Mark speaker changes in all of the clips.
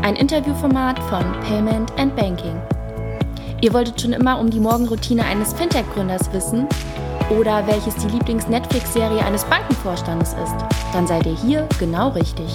Speaker 1: ein Interviewformat von Payment & Banking. Ihr wolltet schon immer um die Morgenroutine eines Fintech-Gründers wissen oder welches die Lieblings-Netflix-Serie eines Bankenvorstandes ist? Dann seid ihr hier genau richtig.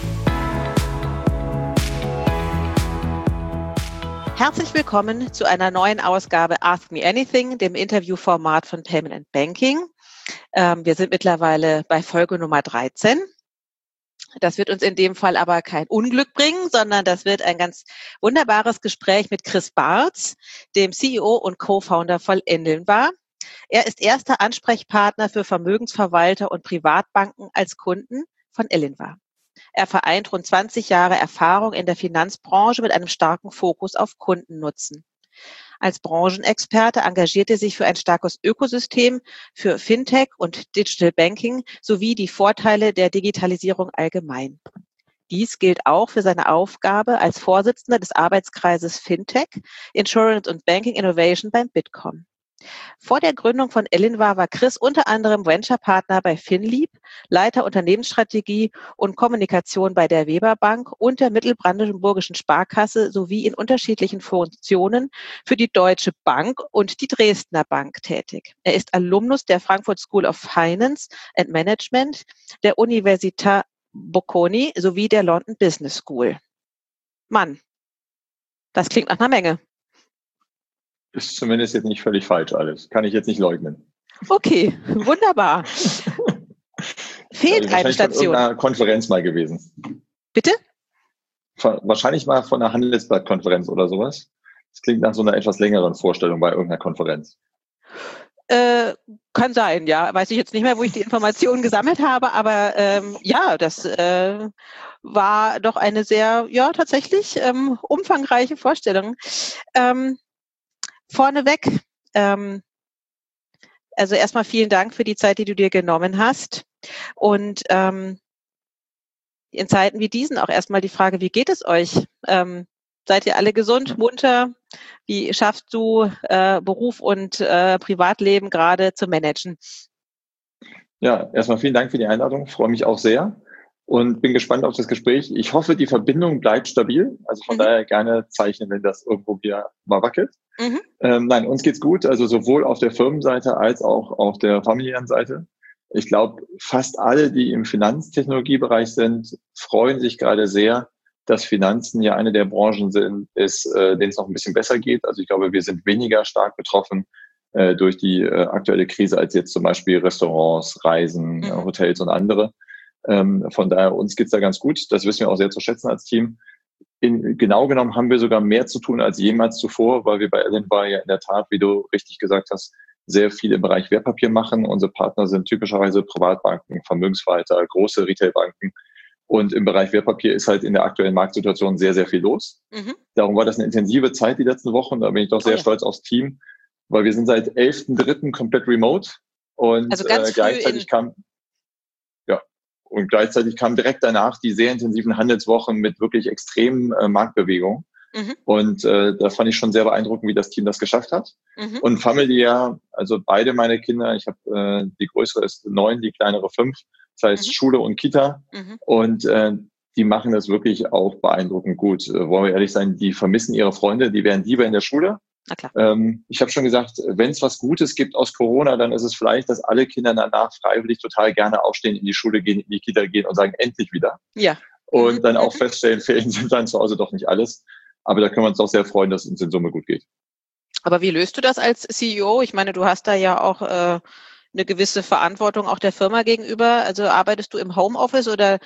Speaker 2: Herzlich willkommen zu einer neuen Ausgabe Ask Me Anything, dem Interviewformat von Payment & Banking. Wir sind mittlerweile bei Folge Nummer 13. Das wird uns in dem Fall aber kein Unglück bringen, sondern das wird ein ganz wunderbares Gespräch mit Chris Bartz, dem CEO und Co-Founder von Elinvar. Er ist erster Ansprechpartner für Vermögensverwalter und Privatbanken als Kunden von Elinvar. Er vereint rund 20 Jahre Erfahrung in der Finanzbranche mit einem starken Fokus auf Kundennutzen. Als Branchenexperte engagiert er sich für ein starkes Ökosystem für Fintech und Digital Banking sowie die Vorteile der Digitalisierung allgemein. Dies gilt auch für seine Aufgabe als Vorsitzender des Arbeitskreises Fintech, Insurance und Banking Innovation beim Bitkom. Vor der Gründung von Elinvar war Chris unter anderem Venture-Partner bei Finlieb, Leiter Unternehmensstrategie und Kommunikation bei der Weber Bank und der Mittelbrandenburgischen Sparkasse sowie in unterschiedlichen Funktionen für die Deutsche Bank und die Dresdner Bank tätig. Er ist Alumnus der Frankfurt School of Finance and Management, der Università Bocconi sowie der London Business School. Mann, das klingt nach einer Menge.
Speaker 3: Ist zumindest jetzt nicht völlig falsch alles. Kann ich jetzt nicht leugnen.
Speaker 2: Okay, wunderbar. Fehlt eine Station.
Speaker 3: Von einer Konferenz mal gewesen.
Speaker 2: Bitte?
Speaker 3: Wahrscheinlich mal von einer Handelsblatt-Konferenz oder sowas. Das klingt nach so einer etwas längeren Vorstellung bei irgendeiner Konferenz.
Speaker 2: Kann sein, ja. Weiß ich jetzt nicht mehr, wo ich die Informationen gesammelt habe, aber ja, das war doch eine sehr, ja, tatsächlich umfangreiche Vorstellung. Vorneweg, also erstmal vielen Dank für die Zeit, die du dir genommen hast. Und in Zeiten wie diesen auch erstmal die Frage, wie geht es euch? Seid ihr alle gesund, munter? Wie schaffst du Beruf und Privatleben gerade zu managen?
Speaker 3: Ja, erstmal vielen Dank für die Einladung. Ich freue mich auch sehr und bin gespannt auf das Gespräch. Ich hoffe, die Verbindung bleibt stabil. Also von daher gerne zeichnen, wenn das irgendwo wieder mal wackelt. Nein, uns geht's gut. Also sowohl auf der Firmenseite als auch auf der familiären Seite. Ich glaube, fast alle, die im Finanztechnologiebereich sind, freuen sich gerade sehr, dass Finanzen ja eine der Branchen sind, denen es noch ein bisschen besser geht. Also ich glaube, wir sind weniger stark betroffen durch die aktuelle Krise als jetzt zum Beispiel Restaurants, Reisen, Hotels und andere. Von daher, uns geht's da ganz gut. Das wissen wir auch sehr zu schätzen als Team. Genau genommen haben wir sogar mehr zu tun als jemals zuvor, weil wir bei Elinvar ja in der Tat, wie du richtig gesagt hast, sehr viel im Bereich Wertpapier machen. Unsere Partner sind typischerweise Privatbanken, Vermögensverwalter, große Retailbanken. Und im Bereich Wertpapier ist halt in der aktuellen Marktsituation sehr, sehr viel los. Darum war das eine intensive Zeit die letzten Wochen. Da bin ich doch sehr stolz aufs Team, weil wir sind seit 11.3. komplett remote. Und
Speaker 2: also ganz
Speaker 3: gleichzeitig kam direkt danach die sehr intensiven Handelswochen mit wirklich extremen Marktbewegungen. Und da fand ich schon sehr beeindruckend, wie das Team das geschafft hat. Und familiär, also beide meine Kinder, ich habe die größere ist 9, die kleinere 5, das heißt Schule und Kita. Und die machen das wirklich auch beeindruckend gut. Wollen wir ehrlich sein, die vermissen ihre Freunde, die wären lieber in der Schule.
Speaker 2: Na klar.
Speaker 3: Ich habe schon gesagt, wenn es was Gutes gibt aus Corona, dann ist es vielleicht, dass alle Kinder danach freiwillig total gerne aufstehen, in die Schule gehen, in die Kita gehen und sagen, endlich wieder.
Speaker 2: Ja.
Speaker 3: Und dann auch feststellen, Ferien sind dann zu Hause doch nicht alles. Aber da können wir uns doch sehr freuen, dass es uns in Summe gut geht.
Speaker 2: Aber wie löst du das als CEO? Ich meine, du hast da ja auch eine gewisse Verantwortung auch der Firma gegenüber. Also arbeitest du im Homeoffice oder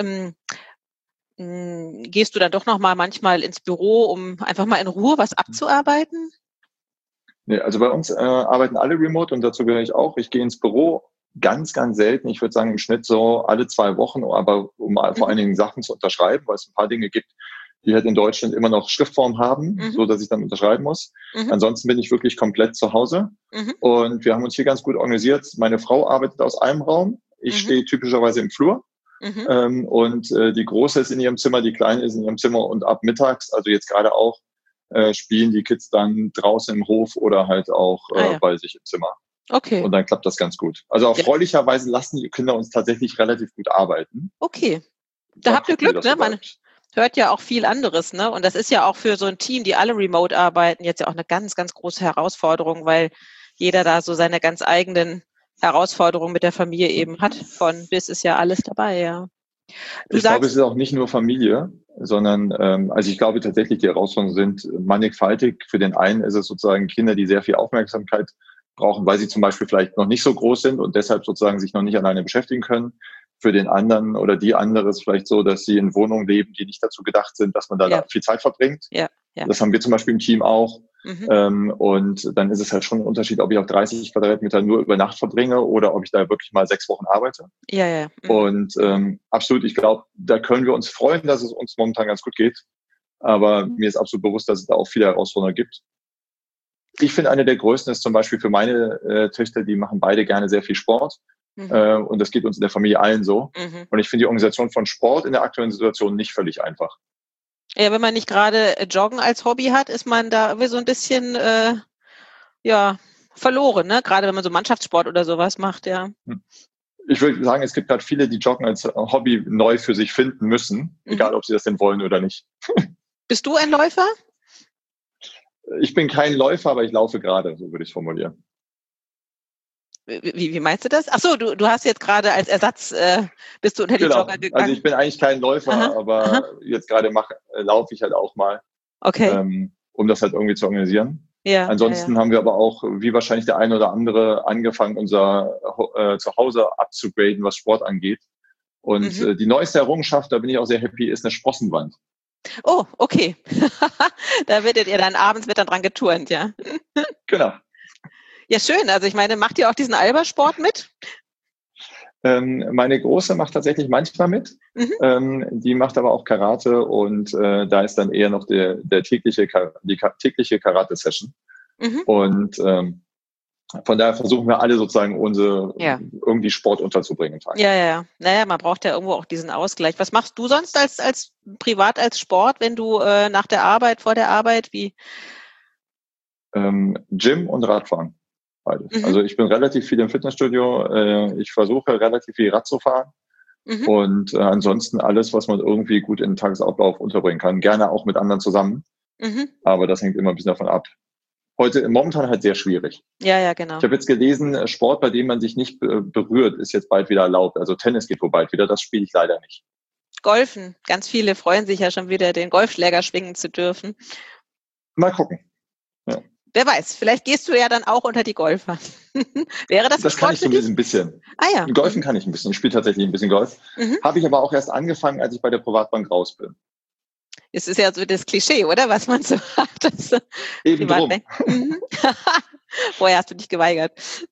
Speaker 2: gehst du dann doch noch mal manchmal ins Büro, um einfach mal in Ruhe was abzuarbeiten?
Speaker 3: Nee, also bei uns arbeiten alle remote und dazu gehöre ich auch. Ich gehe ins Büro ganz, ganz selten. Ich würde sagen im Schnitt so alle 2 Wochen, aber um vor allen Dingen Sachen zu unterschreiben, weil es ein paar Dinge gibt, die halt in Deutschland immer noch Schriftform haben, so dass ich dann unterschreiben muss. Ansonsten bin ich wirklich komplett zu Hause. Und wir haben uns hier ganz gut organisiert. Meine Frau arbeitet aus einem Raum. Ich stehe typischerweise im Flur. Und die Große ist in ihrem Zimmer, die Kleine ist in ihrem Zimmer und ab mittags, also jetzt gerade auch, spielen die Kids dann draußen im Hof oder halt auch bei sich im Zimmer.
Speaker 2: Okay.
Speaker 3: Und dann klappt das ganz gut. Also erfreulicherweise lassen die Kinder uns tatsächlich relativ gut arbeiten.
Speaker 2: Okay. Da habt ihr Glück, ne? hört ja auch viel anderes, ne? Und das ist ja auch für so ein Team, die alle remote arbeiten, jetzt ja auch eine ganz, ganz große Herausforderung, weil jeder da so seine ganz eigenen Herausforderungen mit der Familie eben hat. Von bis ist ja alles dabei, ja.
Speaker 3: Ich glaube, es ist auch nicht nur Familie, sondern also ich glaube tatsächlich, die Herausforderungen sind mannigfaltig. Für den einen ist es sozusagen Kinder, die sehr viel Aufmerksamkeit brauchen, weil sie zum Beispiel vielleicht noch nicht so groß sind und deshalb sozusagen sich noch nicht alleine beschäftigen können. Für den anderen oder die andere ist vielleicht so, dass sie in Wohnungen leben, die nicht dazu gedacht sind, dass man da viel Zeit verbringt.
Speaker 2: Ja.
Speaker 3: Das haben wir zum Beispiel im Team auch. Und dann ist es halt schon ein Unterschied, ob ich auf 30 Quadratmeter nur über Nacht verbringe oder ob ich da wirklich mal 6 Wochen arbeite.
Speaker 2: Ja.
Speaker 3: Und absolut, ich glaube, da können wir uns freuen, dass es uns momentan ganz gut geht. Aber mir ist absolut bewusst, dass es da auch viele Herausforderungen gibt. Ich finde, eine der größten ist zum Beispiel für meine Töchter, die machen beide gerne sehr viel Sport. Und das geht uns in der Familie allen so. Und ich finde die Organisation von Sport in der aktuellen Situation nicht völlig einfach.
Speaker 2: Ja, wenn man nicht gerade Joggen als Hobby hat, ist man da irgendwie so ein bisschen verloren, ne? Gerade wenn man so Mannschaftssport oder sowas macht, ja.
Speaker 3: Ich würde sagen, es gibt gerade viele, die Joggen als Hobby neu für sich finden müssen, egal ob sie das denn wollen oder nicht.
Speaker 2: Bist du ein Läufer?
Speaker 3: Ich bin kein Läufer, aber ich laufe gerade, so würde ich es formulieren.
Speaker 2: Wie meinst du das? Ach so, du hast jetzt gerade als Ersatz, bist du unter die Jogger gegangen?
Speaker 3: Also ich bin eigentlich kein Läufer, aber jetzt gerade laufe ich halt auch mal, um das halt irgendwie zu organisieren.
Speaker 2: Ja,
Speaker 3: Ansonsten haben wir aber auch, wie wahrscheinlich der eine oder andere, angefangen, unser Zuhause abzugraden, was Sport angeht. Und die neueste Errungenschaft, da bin ich auch sehr happy, ist eine Sprossenwand.
Speaker 2: Oh, okay. Da werdet ihr dann abends wird dann dran geturnt, ja?
Speaker 3: Genau.
Speaker 2: Ja, schön. Also ich meine, macht ihr auch diesen Albersport mit?
Speaker 3: Meine Große macht tatsächlich manchmal mit. Die macht aber auch Karate und da ist dann eher noch die tägliche Karate-Session. Und von daher versuchen wir alle sozusagen irgendwie Sport unterzubringen.
Speaker 2: Ja. Naja, man braucht ja irgendwo auch diesen Ausgleich. Was machst du sonst als privat als Sport, wenn du nach der Arbeit, vor der Arbeit, wie?
Speaker 3: Gym und Radfahren. Beides. Also ich bin relativ viel im Fitnessstudio. Ich versuche relativ viel Rad zu fahren. Und ansonsten alles, was man irgendwie gut in den Tagesablauf unterbringen kann. Gerne auch mit anderen zusammen. Aber das hängt immer ein bisschen davon ab. Momentan halt sehr schwierig.
Speaker 2: Ja, genau.
Speaker 3: Ich habe jetzt gelesen, Sport, bei dem man sich nicht berührt, ist jetzt bald wieder erlaubt. Also Tennis geht wohl bald wieder. Das spiele ich leider nicht.
Speaker 2: Golfen. Ganz viele freuen sich ja schon wieder, den Golfschläger schwingen zu dürfen.
Speaker 3: Mal gucken. Ja.
Speaker 2: Wer weiß, vielleicht gehst du ja dann auch unter die Golfer. Wäre das
Speaker 3: Das kann ich zumindest ein bisschen.
Speaker 2: Ah ja.
Speaker 3: Golfen kann ich ein bisschen. Ich spiele tatsächlich ein bisschen Golf. Habe ich aber auch erst angefangen, als ich bei der Privatbank raus bin.
Speaker 2: Es ist ja so das Klischee, oder? Was man so hat.
Speaker 3: Eben drum.
Speaker 2: Vorher hast du dich geweigert.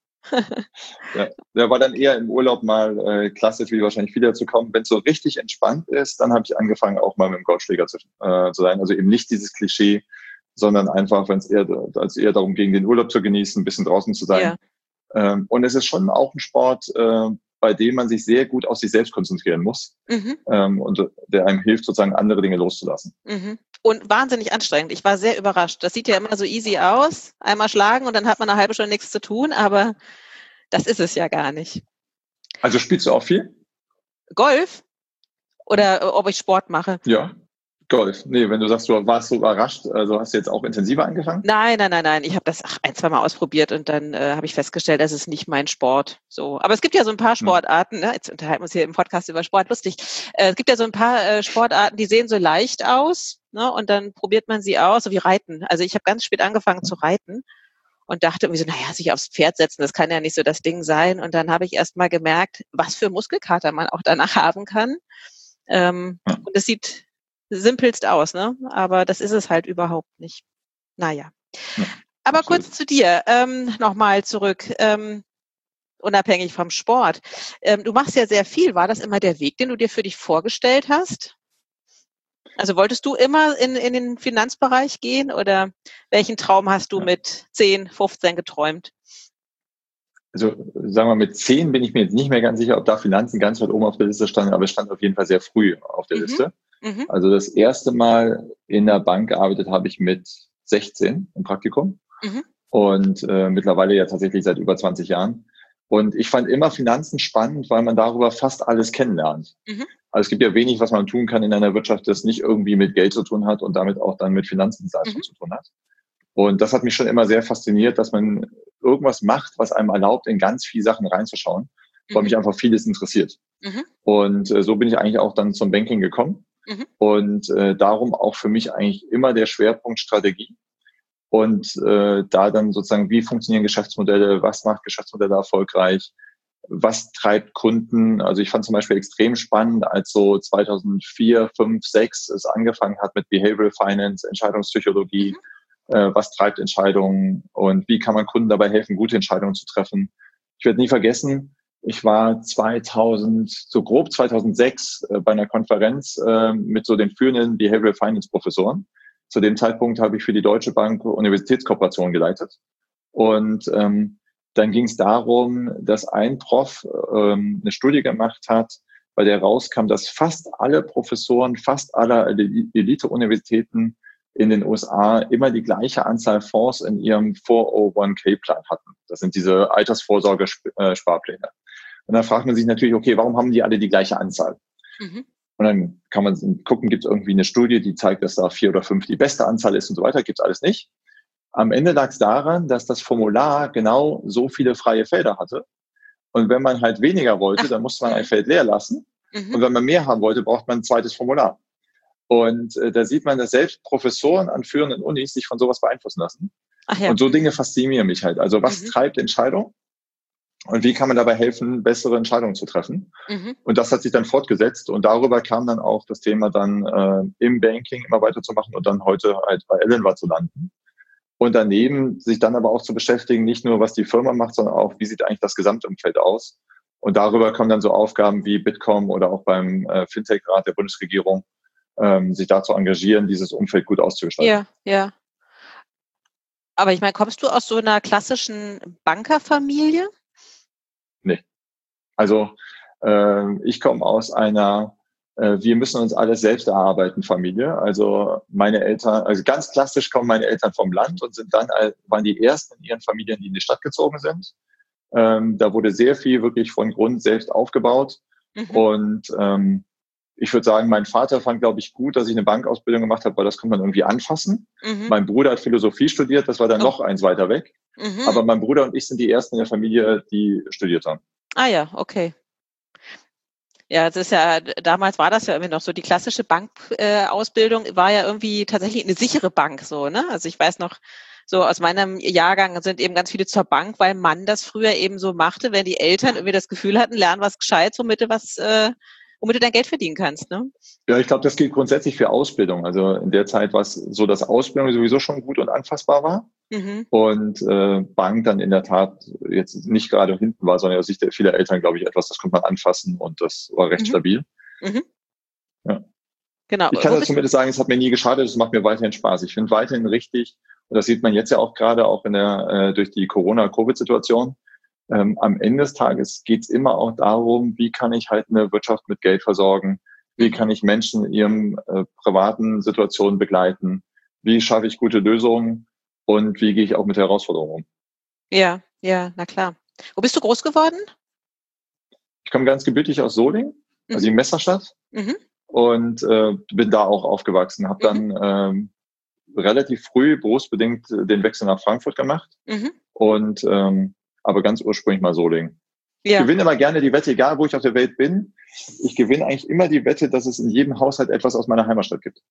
Speaker 3: Ja, war dann eher im Urlaub mal klassisch, wie wahrscheinlich viele dazu kommen. Wenn es so richtig entspannt ist, dann habe ich angefangen, auch mal mit dem Golfschläger zu sein. Also eben nicht dieses Klischee, sondern einfach, wenn es eher darum ging, den Urlaub zu genießen, ein bisschen draußen zu sein. Ja. Und es ist schon auch ein Sport, bei dem man sich sehr gut auf sich selbst konzentrieren muss und der einem hilft, sozusagen andere Dinge loszulassen.
Speaker 2: Und wahnsinnig anstrengend. Ich war sehr überrascht. Das sieht ja immer so easy aus. Einmal schlagen und dann hat man eine halbe Stunde nichts zu tun, aber das ist es ja gar nicht.
Speaker 3: Also spielst du auch viel?
Speaker 2: Golf? Oder ob ich Sport mache?
Speaker 3: Ja. Golf. Nee, wenn du sagst, du warst so überrascht, also hast du jetzt auch intensiver angefangen?
Speaker 2: Nein. Ich habe das ein, zwei Mal ausprobiert und dann habe ich festgestellt, das ist nicht mein Sport. So, aber es gibt ja so ein paar Sportarten, ne? Jetzt unterhalten wir uns hier im Podcast über Sport, lustig. Es gibt ja so ein paar Sportarten, die sehen so leicht aus, ne? Und dann probiert man sie aus, so wie Reiten. Also ich habe ganz spät angefangen zu reiten und dachte irgendwie so, naja, sich aufs Pferd setzen, das kann ja nicht so das Ding sein. Und dann habe ich erst mal gemerkt, was für Muskelkater man auch danach haben kann. Und es sieht simpelst aus, ne? Aber das ist es halt überhaupt nicht. Naja. Ja, aber absolut. Kurz zu dir, nochmal zurück, unabhängig vom Sport. Du machst ja sehr viel. War das immer der Weg, den du dir für dich vorgestellt hast? Also wolltest du immer in den Finanzbereich gehen oder welchen Traum hast du mit 10, 15 geträumt?
Speaker 3: Also sagen wir, mit 10 bin ich mir jetzt nicht mehr ganz sicher, ob da Finanzen ganz weit oben auf der Liste standen, aber es stand auf jeden Fall sehr früh auf der Liste. Also das erste Mal in der Bank gearbeitet habe ich mit 16 im Praktikum und mittlerweile ja tatsächlich seit über 20 Jahren. Und ich fand immer Finanzen spannend, weil man darüber fast alles kennenlernt. Also es gibt ja wenig, was man tun kann in einer Wirtschaft, das nicht irgendwie mit Geld zu tun hat und damit auch dann mit Finanzdienstleistungen zu tun hat. Und das hat mich schon immer sehr fasziniert, dass man irgendwas macht, was einem erlaubt, in ganz viele Sachen reinzuschauen, weil mich einfach vieles interessiert. Und so bin ich eigentlich auch dann zum Banking gekommen. Und darum auch für mich eigentlich immer der Schwerpunkt Strategie. Und da dann sozusagen, wie funktionieren Geschäftsmodelle, was macht Geschäftsmodelle erfolgreich, was treibt Kunden. Also ich fand zum Beispiel extrem spannend, als so 2004, 5, 6 es angefangen hat mit Behavioral Finance, Entscheidungspsychologie, was treibt Entscheidungen und wie kann man Kunden dabei helfen, gute Entscheidungen zu treffen. Ich werde nie vergessen, ich war grob 2006 bei einer Konferenz mit so den führenden Behavioral Finance Professoren. Zu dem Zeitpunkt habe ich für die Deutsche Bank Universitätskooperation geleitet. Und dann ging es darum, dass ein Prof eine Studie gemacht hat, bei der rauskam, dass fast alle Professoren, fast aller Elite-Universitäten in den USA immer die gleiche Anzahl Fonds in ihrem 401k-Plan hatten. Das sind diese Altersvorsorge-Sparpläne. Und dann fragt man sich natürlich, okay, warum haben die alle die gleiche Anzahl? Und dann kann man gucken, gibt es irgendwie eine Studie, die zeigt, dass da 4 oder 5 die beste Anzahl ist und so weiter. Gibt es alles nicht. Am Ende lag es daran, dass das Formular genau so viele freie Felder hatte. Und wenn man halt weniger wollte, dann musste man ein Feld leer lassen. Und wenn man mehr haben wollte, braucht man ein zweites Formular. Und da sieht man, dass selbst Professoren an führenden Unis sich von sowas beeinflussen lassen. Und so Dinge faszinieren mich halt. Also was treibt Entscheidungen? Und wie kann man dabei helfen, bessere Entscheidungen zu treffen? Und das hat sich dann fortgesetzt. Und darüber kam dann auch das Thema dann im Banking immer weiterzumachen und dann heute halt bei Elenva zu landen. Und daneben sich dann aber auch zu beschäftigen, nicht nur, was die Firma macht, sondern auch, wie sieht eigentlich das Gesamtumfeld aus? Und darüber kommen dann so Aufgaben wie Bitkom oder auch beim Fintech-Rat der Bundesregierung, sich da zu engagieren, dieses Umfeld gut auszugestalten.
Speaker 2: Ja. Aber ich meine, kommst du aus so einer klassischen Bankerfamilie?
Speaker 3: Nee. Also ich komme aus einer wir müssen uns alles selbst erarbeiten Familie. Also meine Eltern, also ganz klassisch kommen meine Eltern vom Land und waren die ersten in ihren Familien, die in die Stadt gezogen sind. Da wurde sehr viel wirklich von Grund selbst aufgebaut. Und ich würde sagen, mein Vater fand, glaube ich, gut, dass ich eine Bankausbildung gemacht habe, weil das konnte man irgendwie anfassen. Mein Bruder hat Philosophie studiert, das war dann noch eins weiter weg. Aber mein Bruder und ich sind die ersten in der Familie, die studiert haben.
Speaker 2: Ah ja, okay. Ja, es ist ja, damals war das ja irgendwie noch so, die klassische Bankausbildung war ja irgendwie tatsächlich eine sichere Bank, so, ne? Also ich weiß noch, so aus meinem Jahrgang sind eben ganz viele zur Bank, weil man das früher eben so machte, wenn die Eltern irgendwie das Gefühl hatten, lern was Gescheites, womit du dein Geld verdienen kannst, ne?
Speaker 3: Ja, ich glaube, das gilt grundsätzlich für Ausbildung. Also in der Zeit war es so, dass Ausbildung sowieso schon gut und anfassbar war. Und Bank dann in der Tat jetzt nicht gerade hinten war, sondern aus Sicht vieler Eltern, glaube ich, etwas, das konnte man anfassen und das war recht stabil. Ja.
Speaker 2: Genau.
Speaker 3: Ich kann dazu zumindest sagen, es hat mir nie geschadet, es macht mir weiterhin Spaß. Ich finde weiterhin richtig, und das sieht man jetzt ja auch gerade auch in durch die Corona-Covid-Situation, am Ende des Tages geht es immer auch darum, wie kann ich halt eine Wirtschaft mit Geld versorgen, wie kann ich Menschen in ihren privaten Situationen begleiten, wie schaffe ich gute Lösungen und wie gehe ich auch mit Herausforderungen um.
Speaker 2: Ja, na klar. Wo bist du groß geworden?
Speaker 3: Ich komme ganz gebürtig aus Solingen, also in Messerstadt, und bin da auch aufgewachsen, habe dann relativ früh berufsbedingt den Wechsel nach Frankfurt gemacht und aber ganz ursprünglich mal Solingen. Ja. Ich gewinne immer gerne die Wette, egal wo ich auf der Welt bin. Ich gewinne eigentlich immer die Wette, dass es in jedem Haushalt etwas aus meiner Heimatstadt gibt.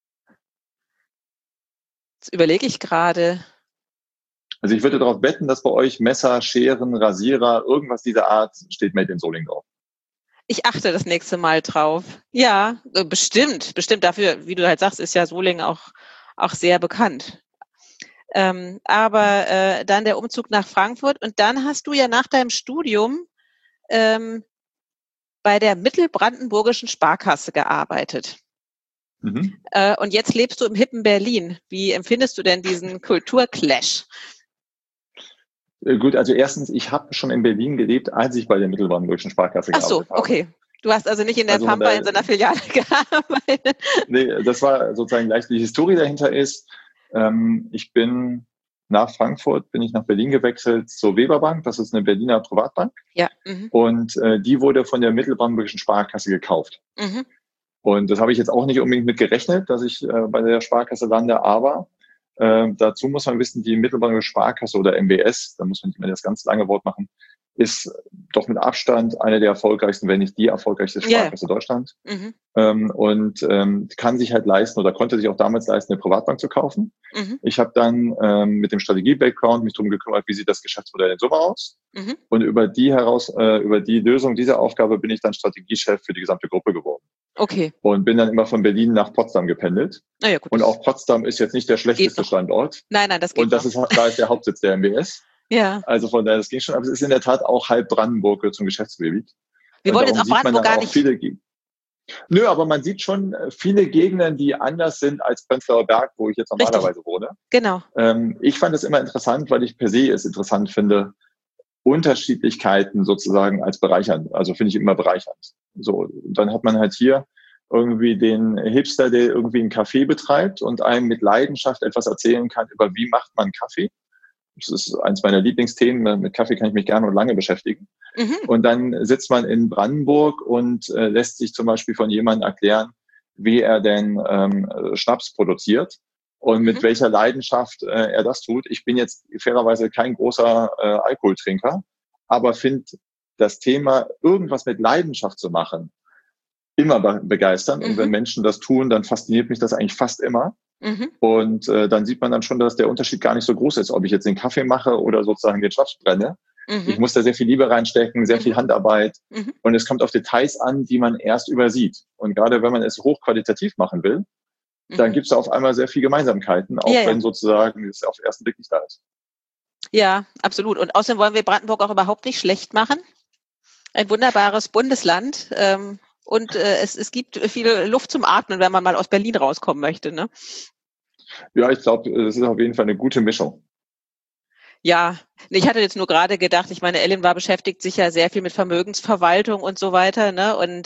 Speaker 2: Jetzt überlege ich gerade.
Speaker 3: Also ich würde darauf wetten, dass bei euch Messer, Scheren, Rasierer, irgendwas dieser Art steht Made in Solingen drauf.
Speaker 2: Ich achte das nächste Mal drauf. Ja, bestimmt. Dafür, wie du halt sagst, ist ja Solingen auch sehr bekannt. Aber dann der Umzug nach Frankfurt und dann hast du ja nach deinem Studium bei der Mittelbrandenburgischen Sparkasse gearbeitet. Und jetzt lebst du im hippen Berlin. Wie empfindest du denn diesen Kulturclash?
Speaker 3: Gut, also erstens, ich habe schon in Berlin gelebt, als ich bei der Mittelbrandenburgischen Sparkasse gearbeitet habe.
Speaker 2: Ach so, okay. Du hast also nicht in der Pampa in so einer Filiale gearbeitet?
Speaker 3: Nee, das war sozusagen gleich die Historie dahinter ist. Ich bin nach Frankfurt bin ich nach Berlin gewechselt zur Weber Bank. Das ist eine Berliner Privatbank.
Speaker 2: Ja.
Speaker 3: Und die wurde von der Mittelbrandenburgischen Sparkasse gekauft. Und das habe ich jetzt auch nicht unbedingt mit gerechnet, dass ich bei der Sparkasse lande, aber dazu muss man wissen, die Mittelbrandenburgische Sparkasse oder MBS, da muss man nicht mehr das ganz lange Wort machen, ist doch mit Abstand eine der erfolgreichsten, wenn nicht die erfolgreichste Sparkasse Deutschland. Und kann sich halt leisten oder konnte sich auch damals leisten, eine Privatbank zu kaufen. Ich habe dann mit dem Strategie-Background mich darum gekümmert, wie sieht das Geschäftsmodell in Summe aus. Und über die Lösung dieser Aufgabe bin ich dann Strategiechef für die gesamte Gruppe geworden.
Speaker 2: Okay.
Speaker 3: Und bin dann immer von Berlin nach Potsdam gependelt.
Speaker 2: Ja, gut,
Speaker 3: und auch Potsdam ist jetzt nicht der schlechteste Standort.
Speaker 2: Nein, das geht
Speaker 3: und da ist der Hauptsitz der MBS.
Speaker 2: Ja.
Speaker 3: Also von daher, das ging schon. Aber es ist in der Tat auch halb Brandenburg zum Geschäftsgebiet.
Speaker 2: Wir wollen jetzt auch Brandenburg gar nicht.
Speaker 3: Nö, aber man sieht schon viele Gegenden, die anders sind als Prenzlauer Berg, wo ich jetzt normalerweise wohne.
Speaker 2: Genau.
Speaker 3: Ich fand es immer interessant, weil ich per se es interessant finde, Unterschiedlichkeiten sozusagen als bereichernd. Also finde ich immer bereichernd. So, dann hat man halt hier irgendwie den Hipster, der irgendwie einen Café betreibt und einem mit Leidenschaft etwas erzählen kann über wie macht man Kaffee. Das ist eins meiner Lieblingsthemen. Mit Kaffee kann ich mich gerne und lange beschäftigen. Und dann sitzt man in Brandenburg und lässt sich zum Beispiel von jemandem erklären, wie er denn Schnaps produziert und mit welcher Leidenschaft er das tut. Ich bin jetzt fairerweise kein großer Alkoholtrinker, aber finde das Thema, irgendwas mit Leidenschaft zu machen, immer begeisternd. Und wenn Menschen das tun, dann fasziniert mich das eigentlich fast immer. Und dann sieht man dann schon, dass der Unterschied gar nicht so groß ist, ob ich jetzt den Kaffee mache oder sozusagen den Schnaps brenne. Ich muss da sehr viel Liebe reinstecken, sehr viel Handarbeit. Und es kommt auf Details an, die man erst übersieht. Und gerade wenn man es hochqualitativ machen will, dann gibt es auf einmal sehr viele Gemeinsamkeiten, auch wenn sozusagen es auf den ersten Blick nicht da ist.
Speaker 2: Ja, absolut. Und außerdem wollen wir Brandenburg auch überhaupt nicht schlecht machen. Ein wunderbares Bundesland. Und es gibt viel Luft zum Atmen, wenn man mal aus Berlin rauskommen möchte, ne?
Speaker 3: Ja, ich glaube, es ist auf jeden Fall eine gute Mischung.
Speaker 2: Ja, ich hatte jetzt nur gerade gedacht, ich meine, Ellen beschäftigt sich ja sehr viel mit Vermögensverwaltung und so weiter, ne? Und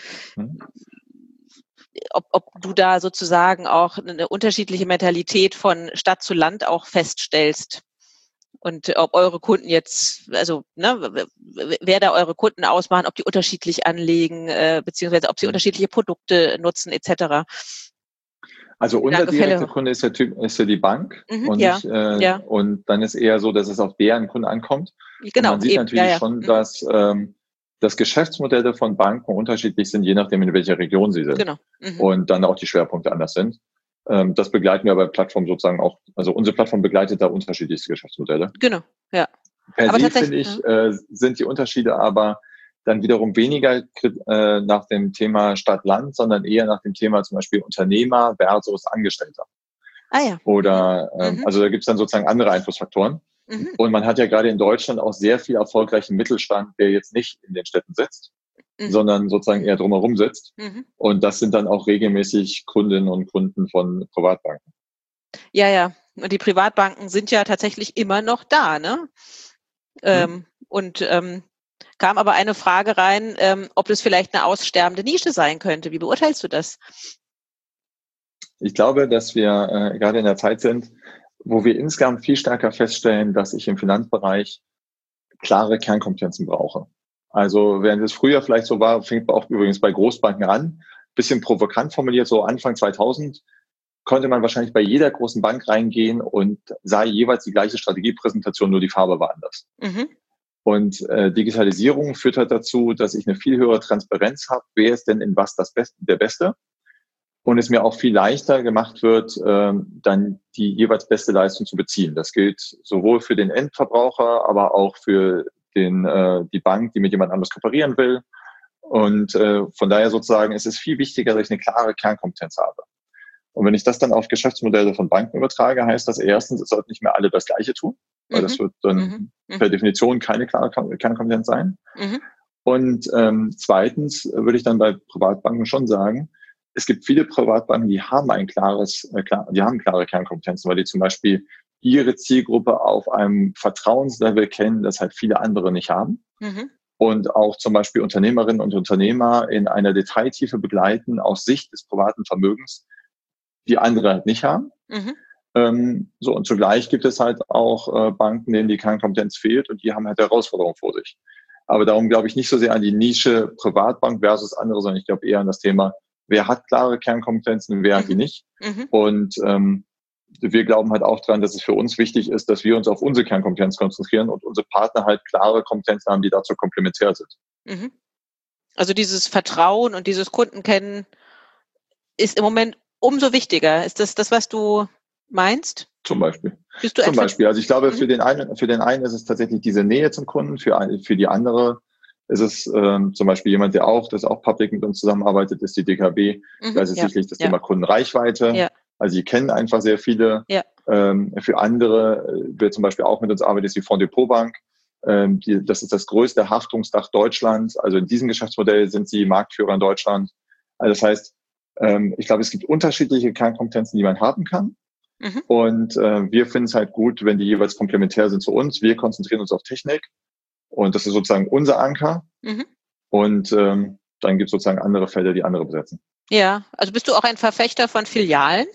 Speaker 2: ob du da sozusagen auch eine unterschiedliche Mentalität von Stadt zu Land auch feststellst. Und ob eure Kunden jetzt, also wer da eure Kunden ausmachen, ob die unterschiedlich anlegen, beziehungsweise ob sie unterschiedliche Produkte nutzen, etc.
Speaker 3: Also unser direkter Kunde ist ja die Bank und dann ist eher so, dass es auf deren Kunden ankommt.
Speaker 2: Genau,
Speaker 3: und man sieht natürlich schon, dass das Geschäftsmodelle von Banken unterschiedlich sind, je nachdem, in welcher Region sie sind.
Speaker 2: Genau.
Speaker 3: Und dann auch die Schwerpunkte anders sind. Das begleiten wir bei Plattformen sozusagen auch. Also unsere Plattform begleitet da unterschiedlichste Geschäftsmodelle.
Speaker 2: Genau, ja.
Speaker 3: Per se, finde ich, sind die Unterschiede aber dann wiederum weniger nach dem Thema Stadt-Land, sondern eher nach dem Thema zum Beispiel Unternehmer versus Angestellter.
Speaker 2: Ah ja.
Speaker 3: Oder also da gibt es dann sozusagen andere Einflussfaktoren. Und man hat ja gerade in Deutschland auch sehr viel erfolgreichen Mittelstand, der jetzt nicht in den Städten sitzt, sondern sozusagen eher drumherum sitzt. Und das sind dann auch regelmäßig Kundinnen und Kunden von Privatbanken.
Speaker 2: Ja. Und die Privatbanken sind ja tatsächlich immer noch da, ne? Kam aber eine Frage rein, ob das vielleicht eine aussterbende Nische sein könnte. Wie beurteilst du das?
Speaker 3: Ich glaube, dass wir gerade in der Zeit sind, wo wir insgesamt viel stärker feststellen, dass ich im Finanzbereich klare Kernkompetenzen brauche. Also während es früher vielleicht so war, fängt auch übrigens bei Großbanken an, bisschen provokant formuliert, so Anfang 2000, konnte man wahrscheinlich bei jeder großen Bank reingehen und sah jeweils die gleiche Strategiepräsentation, nur die Farbe war anders. Und Digitalisierung führt halt dazu, dass ich eine viel höhere Transparenz habe, wer ist denn in was der Beste. Und es mir auch viel leichter gemacht wird, dann die jeweils beste Leistung zu beziehen. Das gilt sowohl für den Endverbraucher, aber auch für die Bank, die mit jemand anderes kooperieren will. Und von daher sozusagen ist es viel wichtiger, dass ich eine klare Kernkompetenz habe. Und wenn ich das dann auf Geschäftsmodelle von Banken übertrage, heißt das erstens, es sollten nicht mehr alle das Gleiche tun, weil das wird dann per Definition keine klare Kernkompetenz sein. Und zweitens würde ich dann bei Privatbanken schon sagen, es gibt viele Privatbanken, die haben klare Kernkompetenzen, weil die zum Beispiel ihre Zielgruppe auf einem Vertrauenslevel kennen, das halt viele andere nicht haben. Und auch zum Beispiel Unternehmerinnen und Unternehmer in einer Detailtiefe begleiten aus Sicht des privaten Vermögens, die andere halt nicht haben. So, und zugleich gibt es halt auch Banken, denen die Kernkompetenz fehlt und die haben halt Herausforderungen vor sich. Aber darum glaube ich nicht so sehr an die Nische Privatbank versus andere, sondern ich glaube eher an das Thema, wer hat klare Kernkompetenzen und wer hat die nicht. Und wir glauben halt auch dran, dass es für uns wichtig ist, dass wir uns auf unsere Kernkompetenz konzentrieren und unsere Partner halt klare Kompetenzen haben, die dazu komplementär sind.
Speaker 2: Also dieses Vertrauen und dieses Kundenkennen ist im Moment umso wichtiger. Ist das, was du meinst?
Speaker 3: Zum Beispiel. Also ich glaube, für den einen ist es tatsächlich diese Nähe zum Kunden, für die andere ist es zum Beispiel jemand, der auch Public mit uns zusammenarbeitet, ist die DKB. Da ist es sicherlich das Thema Kundenreichweite. Ja. Also die kennen einfach sehr viele. Ja. Für andere, wer zum Beispiel auch mit uns arbeitet, ist die Fonds Depot Bank. Das ist das größte Haftungsdach Deutschlands. Also in diesem Geschäftsmodell sind sie Marktführer in Deutschland. Also das heißt, ich glaube, es gibt unterschiedliche Kernkompetenzen, die man haben kann. Und wir finden es halt gut, wenn die jeweils komplementär sind zu uns. Wir konzentrieren uns auf Technik und das ist sozusagen unser Anker. Und dann gibt es sozusagen andere Felder, die andere besetzen.
Speaker 2: Ja, also bist du auch ein Verfechter von Filialen?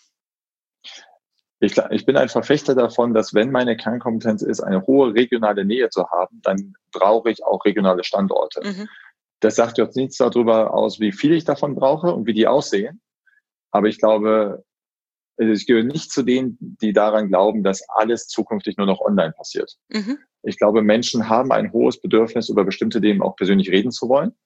Speaker 3: Ich bin ein Verfechter davon, dass wenn meine Kernkompetenz ist, eine hohe regionale Nähe zu haben, dann brauche ich auch regionale Standorte. Das sagt jetzt nichts darüber aus, wie viel ich davon brauche und wie die aussehen. Aber ich glaube, ich gehöre nicht zu denen, die daran glauben, dass alles zukünftig nur noch online passiert. Ich glaube, Menschen haben ein hohes Bedürfnis, über bestimmte Themen auch persönlich reden zu wollen.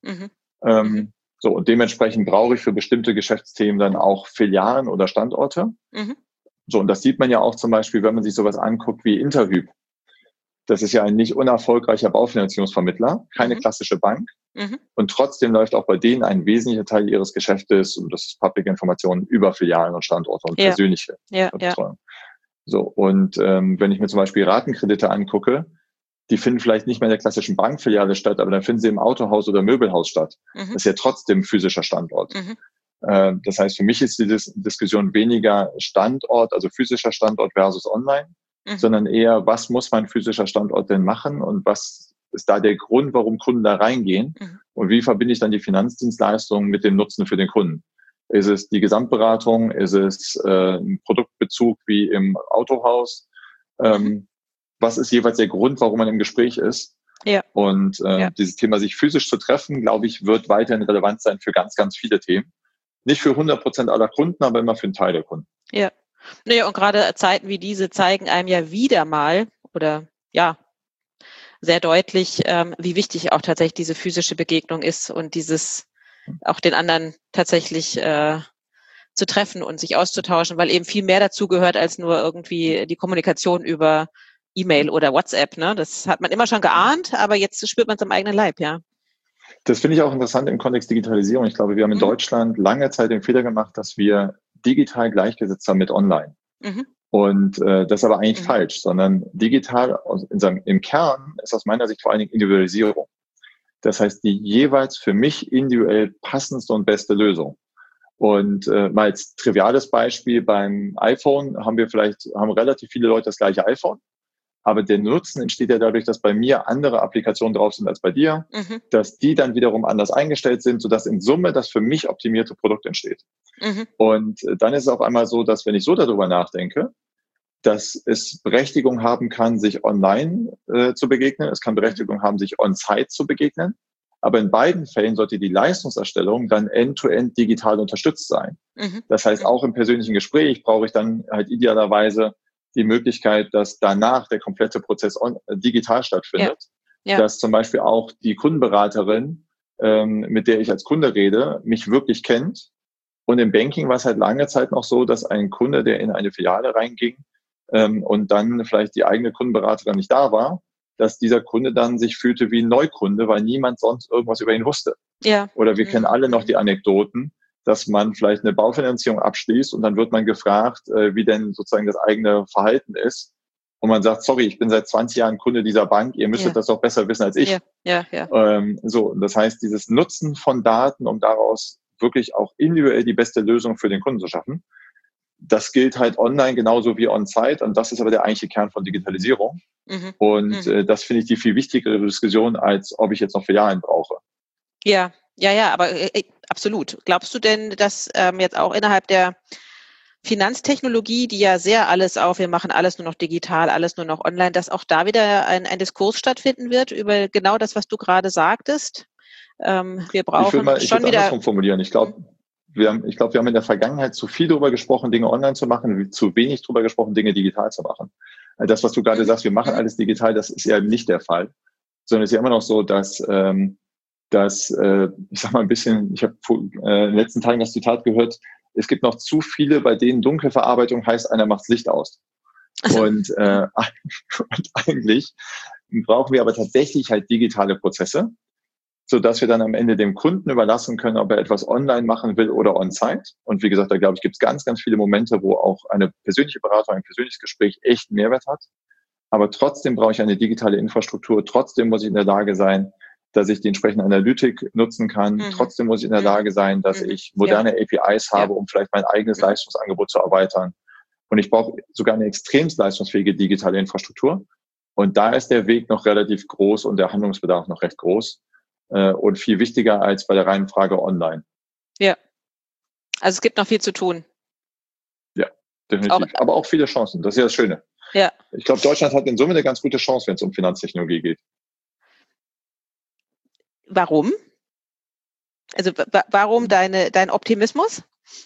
Speaker 3: So, und dementsprechend brauche ich für bestimmte Geschäftsthemen dann auch Filialen oder Standorte. So, und das sieht man ja auch zum Beispiel, wenn man sich sowas anguckt wie Interhyp. Das ist ja ein nicht unerfolgreicher Baufinanzierungsvermittler, keine klassische Bank. Und trotzdem läuft auch bei denen ein wesentlicher Teil ihres Geschäftes, und das ist Public-Informationen, über Filialen und Standorte und persönliche Betreuung. So, und wenn ich mir zum Beispiel Ratenkredite angucke, die finden vielleicht nicht mehr in der klassischen Bankfiliale statt, aber dann finden sie im Autohaus oder Möbelhaus statt. Das ist ja trotzdem physischer Standort. Das heißt, für mich ist die Diskussion weniger Standort, also physischer Standort versus online, sondern eher, was muss mein physischer Standort denn machen und was ist da der Grund, warum Kunden da reingehen und wie verbinde ich dann die Finanzdienstleistungen mit dem Nutzen für den Kunden? Ist es die Gesamtberatung? Ist es ein Produktbezug wie im Autohaus? Was ist jeweils der Grund, warum man im Gespräch ist? Ja. Und dieses Thema, sich physisch zu treffen, glaube ich, wird weiterhin relevant sein für ganz, ganz viele Themen. Nicht für 100% aller Kunden, aber immer für einen Teil der Kunden.
Speaker 2: Ja. Naja, und gerade Zeiten wie diese zeigen einem ja wieder mal oder sehr deutlich, wie wichtig auch tatsächlich diese physische Begegnung ist und dieses auch den anderen tatsächlich zu treffen und sich auszutauschen, weil eben viel mehr dazu gehört als nur irgendwie die Kommunikation über E-Mail oder WhatsApp. Ne? Das hat man immer schon geahnt, aber jetzt spürt man es am eigenen Leib, ja.
Speaker 3: Das finde ich auch interessant im Kontext Digitalisierung. Ich glaube, wir haben in Deutschland lange Zeit den Fehler gemacht, dass wir digital gleichgesetzt haben mit online. Und das ist aber eigentlich falsch, sondern digital im Kern ist aus meiner Sicht vor allen Dingen Individualisierung. Das heißt, die jeweils für mich individuell passendste und beste Lösung. Und mal als triviales Beispiel, beim iPhone haben relativ viele Leute das gleiche iPhone. Aber der Nutzen entsteht ja dadurch, dass bei mir andere Applikationen drauf sind als bei dir, dass die dann wiederum anders eingestellt sind, sodass in Summe das für mich optimierte Produkt entsteht. Und dann ist es auf einmal so, dass wenn ich so darüber nachdenke, dass es Berechtigung haben kann, sich online zu begegnen, es kann Berechtigung haben, sich on-site zu begegnen, aber in beiden Fällen sollte die Leistungserstellung dann end-to-end digital unterstützt sein. Das heißt, auch im persönlichen Gespräch brauche ich dann halt idealerweise die Möglichkeit, dass danach der komplette Prozess digital stattfindet. Dass zum Beispiel auch die Kundenberaterin, mit der ich als Kunde rede, mich wirklich kennt. Und im Banking war es halt lange Zeit noch so, dass ein Kunde, der in eine Filiale reinging und dann vielleicht die eigene Kundenberaterin nicht da war, dass dieser Kunde dann sich fühlte wie ein Neukunde, weil niemand sonst irgendwas über ihn wusste. Oder wir kennen alle noch die Anekdoten, dass man vielleicht eine Baufinanzierung abschließt und dann wird man gefragt, wie denn sozusagen das eigene Verhalten ist. Und man sagt, sorry, ich bin seit 20 Jahren Kunde dieser Bank, ihr müsstet das doch besser wissen als ich. So, das heißt, dieses Nutzen von Daten, um daraus wirklich auch individuell die beste Lösung für den Kunden zu schaffen, das gilt halt online genauso wie on-site und das ist aber der eigentliche Kern von Digitalisierung. Und das finde ich die viel wichtigere Diskussion, als ob ich jetzt noch Filialen brauche.
Speaker 2: Ja, aber absolut. Glaubst du denn, dass jetzt auch innerhalb der Finanztechnologie, die ja sehr wir machen alles nur noch digital, alles nur noch online, dass auch da wieder ein Diskurs stattfinden wird über genau das, was du gerade sagtest. Wir brauchen
Speaker 3: ich würde andersrum formulieren. Ich glaube, wir haben in der Vergangenheit zu viel darüber gesprochen, Dinge online zu machen, zu wenig darüber gesprochen, Dinge digital zu machen. Das, was du gerade sagst, wir machen alles digital, das ist ja nicht der Fall, sondern es ist ja immer noch so, dass ich sag mal ein bisschen, ich habe in den letzten Tagen das Zitat gehört, es gibt noch zu viele, bei denen dunkle Verarbeitung heißt, einer macht das Licht aus. Und eigentlich brauchen wir aber tatsächlich halt digitale Prozesse, so dass wir dann am Ende dem Kunden überlassen können, ob er etwas online machen will oder on-site. Und wie gesagt, da glaube ich, gibt es ganz, ganz viele Momente, wo auch eine persönliche Beratung, ein persönliches Gespräch echt Mehrwert hat. Aber trotzdem brauche ich eine digitale Infrastruktur. Trotzdem muss ich in der Lage sein, dass ich die entsprechende Analytik nutzen kann. Trotzdem muss ich in der Lage sein, dass ich moderne APIs habe, um vielleicht mein eigenes Leistungsangebot zu erweitern. Und ich brauche sogar eine extrem leistungsfähige digitale Infrastruktur. Und da ist der Weg noch relativ groß und der Handlungsbedarf noch recht groß. Und viel wichtiger als bei der reinen Frage online.
Speaker 2: Ja, also es gibt noch viel zu tun.
Speaker 3: Ja, definitiv. Aber auch viele Chancen. Das ist ja das Schöne.
Speaker 2: Ja.
Speaker 3: Ich glaube, Deutschland hat in Summe eine ganz gute Chance, wenn es um Finanztechnologie geht.
Speaker 2: Warum? Also warum dein Optimismus?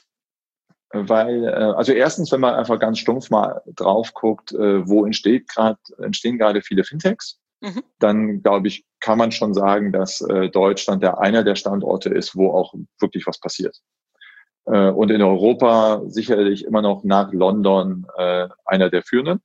Speaker 3: Weil, also erstens, wenn man einfach ganz stumpf mal drauf guckt, wo entstehen gerade viele Fintechs, dann, glaube ich, kann man schon sagen, dass Deutschland einer der Standorte ist, wo auch wirklich was passiert. Und in Europa sicherlich immer noch nach London einer der führenden.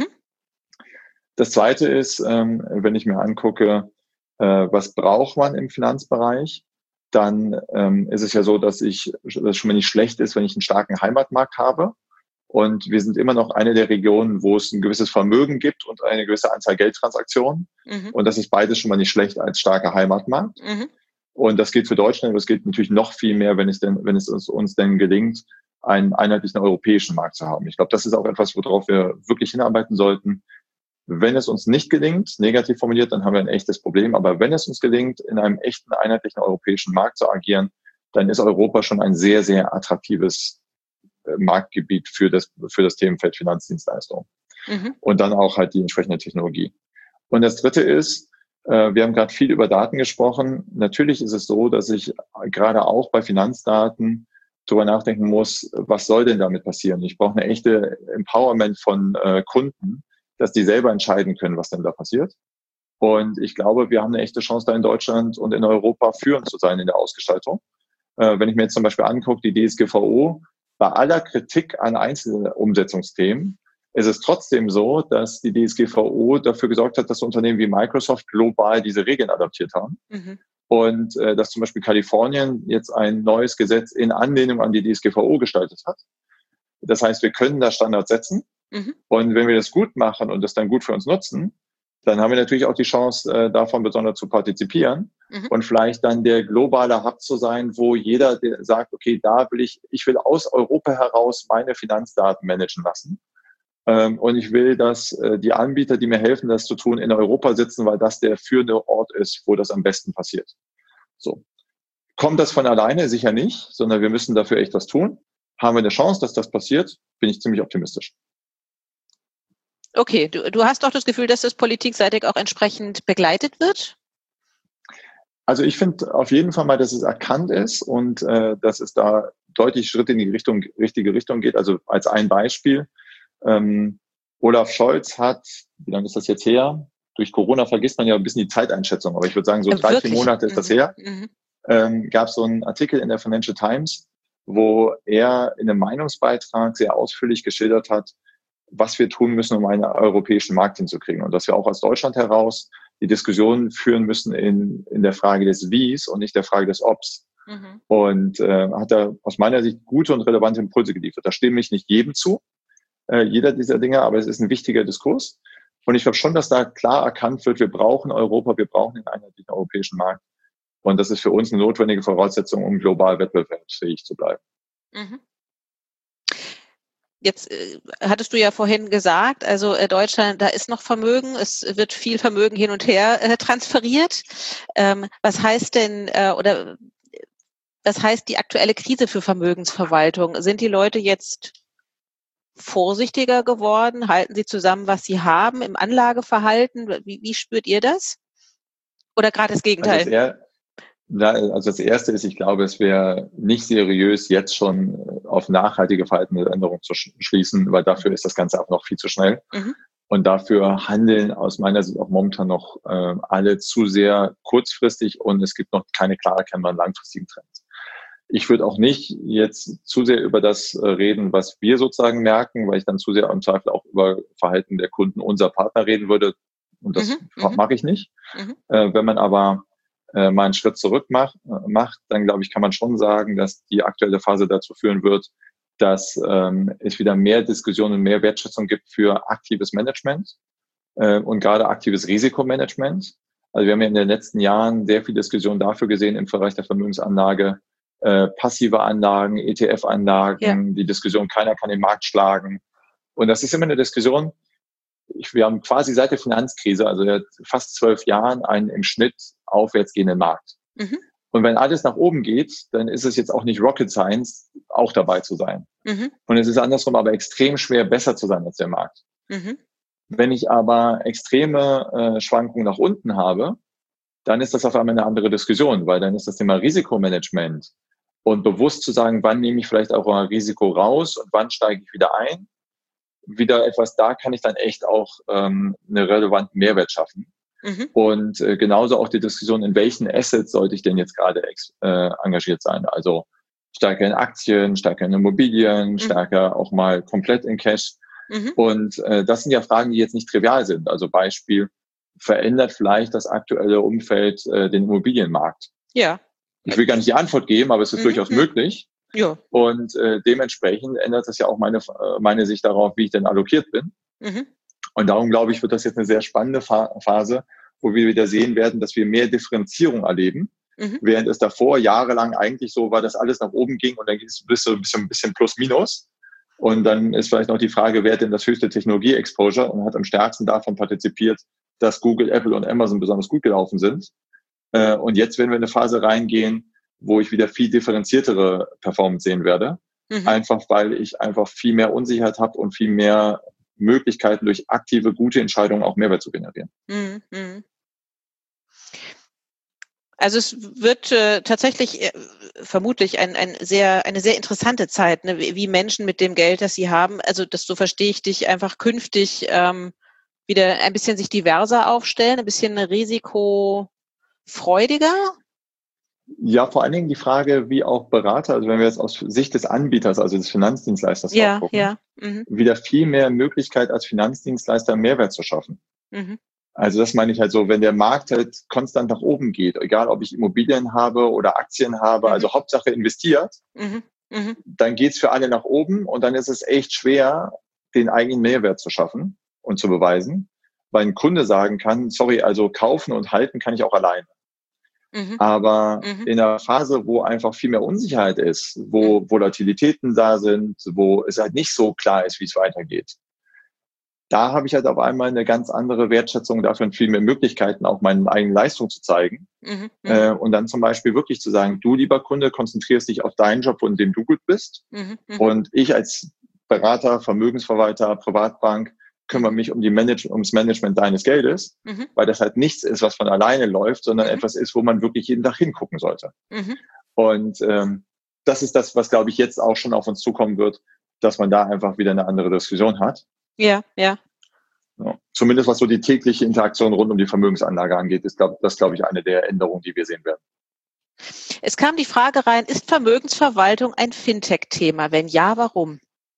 Speaker 3: Das Zweite ist, wenn ich mir angucke, was braucht man im Finanzbereich, dann ist es ja so, dass das schon mal nicht schlecht ist, wenn ich einen starken Heimatmarkt habe. Und wir sind immer noch eine der Regionen, wo es ein gewisses Vermögen gibt und eine gewisse Anzahl Geldtransaktionen. Und das ist beides schon mal nicht schlecht als starker Heimatmarkt. Und das gilt für Deutschland, aber es gilt natürlich noch viel mehr, wenn es uns denn gelingt, einen einheitlichen europäischen Markt zu haben. Ich glaube, das ist auch etwas, worauf wir wirklich hinarbeiten sollten. Wenn es uns nicht gelingt, negativ formuliert, dann haben wir ein echtes Problem. Aber wenn es uns gelingt, in einem echten einheitlichen europäischen Markt zu agieren, dann ist Europa schon ein sehr, sehr attraktives Marktgebiet für das Themenfeld Finanzdienstleistungen. Und dann auch halt die entsprechende Technologie. Und das Dritte ist, wir haben gerade viel über Daten gesprochen. Natürlich ist es so, dass ich gerade auch bei Finanzdaten darüber nachdenken muss, was soll denn damit passieren? Ich brauche eine echte Empowerment von Kunden, dass die selber entscheiden können, was denn da passiert. Und ich glaube, wir haben eine echte Chance, da in Deutschland und in Europa führend zu sein in der Ausgestaltung. Wenn ich mir jetzt zum Beispiel angucke, die DSGVO, bei aller Kritik an einzelnen Umsetzungsthemen, ist es trotzdem so, dass die DSGVO dafür gesorgt hat, dass Unternehmen wie Microsoft global diese Regeln adaptiert haben. Und dass zum Beispiel Kalifornien jetzt ein neues Gesetz in Anlehnung an die DSGVO gestaltet hat. Das heißt, wir können da Standards setzen. Und wenn wir das gut machen und das dann gut für uns nutzen, dann haben wir natürlich auch die Chance, davon besonders zu partizipieren und vielleicht dann der globale Hub zu sein, wo jeder sagt, okay, da ich will aus Europa heraus meine Finanzdaten managen lassen. Und ich will, dass die Anbieter, die mir helfen, das zu tun, in Europa sitzen, weil das der führende Ort ist, wo das am besten passiert. So. Kommt das von alleine? Sicher nicht, sondern wir müssen dafür echt was tun. Haben wir eine Chance, dass das passiert? Bin ich ziemlich optimistisch.
Speaker 2: Okay, du hast doch das Gefühl, dass das politikseitig auch entsprechend begleitet wird?
Speaker 3: Also ich finde auf jeden Fall mal, dass es erkannt ist und dass es da deutlich Schritte in die richtige Richtung geht. Also als ein Beispiel, Olaf Scholz hat, wie lange ist das jetzt her? Durch Corona vergisst man ja ein bisschen die Zeiteinschätzung, aber ich würde sagen, so 3-4 Monate ist das her. Gab es so einen Artikel in der Financial Times, wo er in einem Meinungsbeitrag sehr ausführlich geschildert hat, was wir tun müssen, um einen europäischen Markt hinzukriegen. Und dass wir auch aus Deutschland heraus die Diskussion führen müssen in der Frage des Wies und nicht der Frage des Obs. Und hat da aus meiner Sicht gute und relevante Impulse geliefert. Da stimme ich nicht jedem zu, jeder dieser Dinge, aber es ist ein wichtiger Diskurs. Und ich glaube schon, dass da klar erkannt wird, wir brauchen Europa, wir brauchen einen einheitlichen europäischen Markt. Und das ist für uns eine notwendige Voraussetzung, um global wettbewerbsfähig zu bleiben.
Speaker 2: Jetzt hattest du ja vorhin gesagt, also Deutschland, da ist noch Vermögen, es wird viel Vermögen hin und her transferiert. Was heißt denn was heißt die aktuelle Krise für Vermögensverwaltung? Sind die Leute jetzt vorsichtiger geworden? Halten Sie zusammen, was Sie haben im Anlageverhalten? Wie spürt ihr das? Oder gerade das Gegenteil?
Speaker 3: Also das Erste ist, ich glaube, es wäre nicht seriös, jetzt schon auf nachhaltige Verhaltensänderungen zu schließen, weil dafür ist das Ganze auch noch viel zu schnell.
Speaker 2: Mhm.
Speaker 3: Und dafür handeln aus meiner Sicht auch momentan noch alle zu sehr kurzfristig und es gibt noch keine klar erkennbaren langfristigen Trends. Ich würde auch nicht jetzt zu sehr über das reden, was wir sozusagen merken, weil ich dann zu sehr im Zweifel auch über Verhalten der Kunden unserer Partner reden würde. Und das mache ich nicht. Wenn man aber mal einen Schritt zurück macht, dann glaube ich, kann man schon sagen, dass die aktuelle Phase dazu führen wird, dass es wieder mehr Diskussionen und mehr Wertschätzung gibt für aktives Management und gerade aktives Risikomanagement. Also wir haben ja in den letzten Jahren sehr viel Diskussion dafür gesehen im Bereich der Vermögensanlage, passive Anlagen, ETF-Anlagen, die Diskussion, keiner kann den Markt schlagen. Und das ist immer eine Diskussion, wir haben quasi seit der Finanzkrise, also seit fast 12 Jahren, einen im Schnitt aufwärts gehenden Markt. Mhm. Und wenn alles nach oben geht, dann ist es jetzt auch nicht Rocket Science, auch dabei zu sein. Mhm. Und es ist andersrum aber extrem schwer, besser zu sein als der Markt. Mhm. Wenn ich aber extreme Schwankungen nach unten habe, dann ist das auf einmal eine andere Diskussion, weil dann ist das Thema Risikomanagement und bewusst zu sagen, wann nehme ich vielleicht auch ein Risiko raus und wann steige ich wieder ein, wieder etwas, da kann ich dann echt auch einen relevanten Mehrwert schaffen. Mhm. Und genauso auch die Diskussion, in welchen Assets sollte ich denn jetzt gerade engagiert sein? Also stärker in Aktien, stärker in Immobilien, stärker auch mal komplett in Cash. Mhm. Und das sind ja Fragen, die jetzt nicht trivial sind. Also Beispiel, verändert vielleicht das aktuelle Umfeld den Immobilienmarkt? Ja. Ich will gar nicht die Antwort geben, aber es ist durchaus möglich. Ja. Und dementsprechend ändert das ja auch meine Sicht darauf, wie ich denn allokiert bin. Mhm. Und darum, glaube ich, wird das jetzt eine sehr spannende Phase, wo wir wieder sehen werden, dass wir mehr Differenzierung erleben, während es davor jahrelang eigentlich so war, dass alles nach oben ging und dann ging es so ein bisschen plus minus. Und dann ist vielleicht noch die Frage, wer hat denn das höchste Technologie-Exposure und hat am stärksten davon partizipiert, dass Google, Apple und Amazon besonders gut gelaufen sind. Und jetzt werden wir in eine Phase reingehen, wo ich wieder viel differenziertere Performance sehen werde. Mhm. Einfach, weil ich einfach viel mehr Unsicherheit habe und viel mehr Möglichkeiten durch aktive, gute Entscheidungen auch Mehrwert zu generieren. Mhm.
Speaker 2: Also es wird tatsächlich vermutlich eine sehr interessante Zeit, ne? Wie Menschen mit dem Geld, das sie haben, also das, so verstehe ich dich, einfach künftig wieder ein bisschen sich diverser aufstellen, ein bisschen risikofreudiger.
Speaker 3: Ja, vor allen Dingen die Frage, wie auch Berater, also wenn wir jetzt aus Sicht des Anbieters, also des Finanzdienstleisters gucken, wieder viel mehr Möglichkeit als Finanzdienstleister Mehrwert zu schaffen. Mhm. Also das meine ich halt so, wenn der Markt halt konstant nach oben geht, egal ob ich Immobilien habe oder Aktien habe, also Hauptsache investiert, dann geht's für alle nach oben und dann ist es echt schwer, den eigenen Mehrwert zu schaffen und zu beweisen, weil ein Kunde sagen kann, sorry, also kaufen und halten kann ich auch alleine. Aber in einer Phase, wo einfach viel mehr Unsicherheit ist, wo Volatilitäten da sind, wo es halt nicht so klar ist, wie es weitergeht, da habe ich halt auf einmal eine ganz andere Wertschätzung dafür und viel mehr Möglichkeiten, auch meine eigene Leistung zu zeigen. Und dann zum Beispiel wirklich zu sagen, du, lieber Kunde, konzentrierst dich auf deinen Job, in dem du gut bist. Und ich als Berater, Vermögensverwalter, Privatbank kümmere mich ums Management deines Geldes, weil das halt nichts ist, was von alleine läuft, sondern etwas ist, wo man wirklich jeden Tag hingucken sollte. Und das ist das, was, glaube ich, jetzt auch schon auf uns zukommen wird, dass man da einfach wieder eine andere Diskussion hat. Ja. Zumindest was so die tägliche Interaktion rund um die Vermögensanlage angeht, ist das, glaube ich, eine der Änderungen, die wir sehen werden.
Speaker 2: Es kam die Frage rein, ist Vermögensverwaltung ein Fintech-Thema? Wenn ja, warum?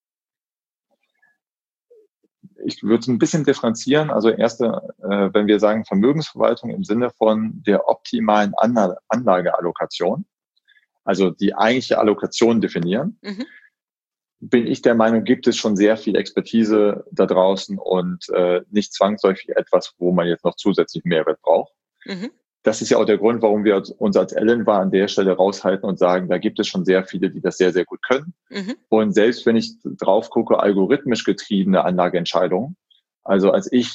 Speaker 3: Ich würde es ein bisschen differenzieren. Also wenn wir sagen Vermögensverwaltung im Sinne von der optimalen Anlageallokation, also die eigentliche Allokation definieren, bin ich der Meinung, gibt es schon sehr viel Expertise da draußen und nicht zwangsläufig etwas, wo man jetzt noch zusätzlich Mehrwert braucht. Das ist ja auch der Grund, warum wir uns als Ellenbar an der Stelle raushalten und sagen, da gibt es schon sehr viele, die das sehr, sehr gut können. Und selbst wenn ich drauf gucke, algorithmisch getriebene Anlageentscheidungen, also als ich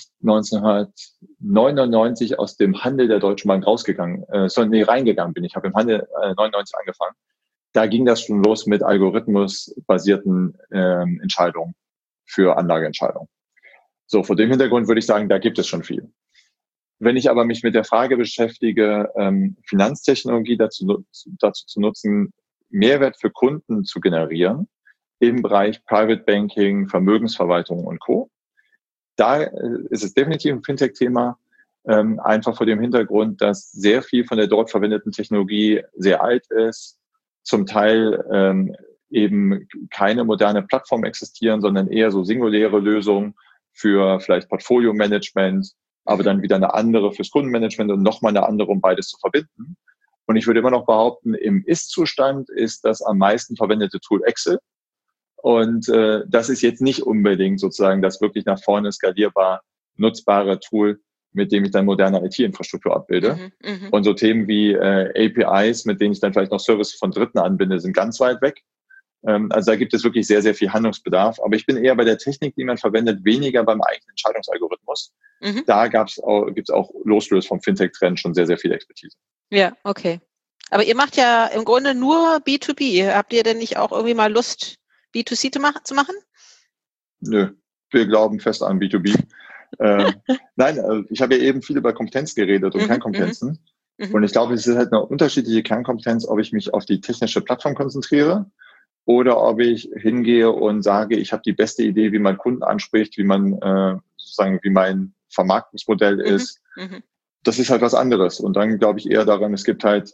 Speaker 3: 1999 aus dem Handel der Deutschen Bank reingegangen bin, ich habe im Handel 99 angefangen, da ging das schon los mit algorithmusbasierten Entscheidungen. für Anlageentscheidungen. So, vor dem Hintergrund würde ich sagen, da gibt es schon viel. Wenn ich aber mich mit der Frage beschäftige, Finanztechnologie dazu zu nutzen, Mehrwert für Kunden zu generieren, im Bereich Private Banking, Vermögensverwaltung und Co., da ist es definitiv ein Fintech-Thema, einfach vor dem Hintergrund, dass sehr viel von der dort verwendeten Technologie sehr alt ist, zum Teil eben keine moderne Plattform existieren, sondern eher so singuläre Lösungen für vielleicht Portfolio-Management, aber dann wieder eine andere fürs Kundenmanagement und nochmal eine andere, um beides zu verbinden. Und ich würde immer noch behaupten, im Ist-Zustand ist das am meisten verwendete Tool Excel. Und das ist jetzt nicht unbedingt sozusagen das wirklich nach vorne skalierbar nutzbare Tool, mit dem ich dann moderne IT-Infrastruktur abbilde. Und so Themen wie APIs, mit denen ich dann vielleicht noch Services von Dritten anbinde, sind ganz weit weg. Also da gibt es wirklich sehr, sehr viel Handlungsbedarf. Aber ich bin eher bei der Technik, die man verwendet, weniger beim eigenen Entscheidungsalgorithmus. Da gibt's auch losgelöst vom Fintech-Trend schon sehr, sehr viel Expertise.
Speaker 2: Ja, okay. Aber ihr macht ja im Grunde nur B2B. Habt ihr denn nicht auch irgendwie mal Lust, B2C zu machen?
Speaker 3: Nö, wir glauben fest an B2B. Nein, ich habe ja eben viel über Kompetenz geredet und Kernkompetenzen. Und ich glaube, es ist halt eine unterschiedliche Kernkompetenz, ob ich mich auf die technische Plattform konzentriere oder ob ich hingehe und sage, ich habe die beste Idee, wie man Kunden anspricht, wie man sozusagen, wie mein Vermarktungsmodell ist. Das ist halt was anderes. Und dann glaube ich eher daran, es gibt halt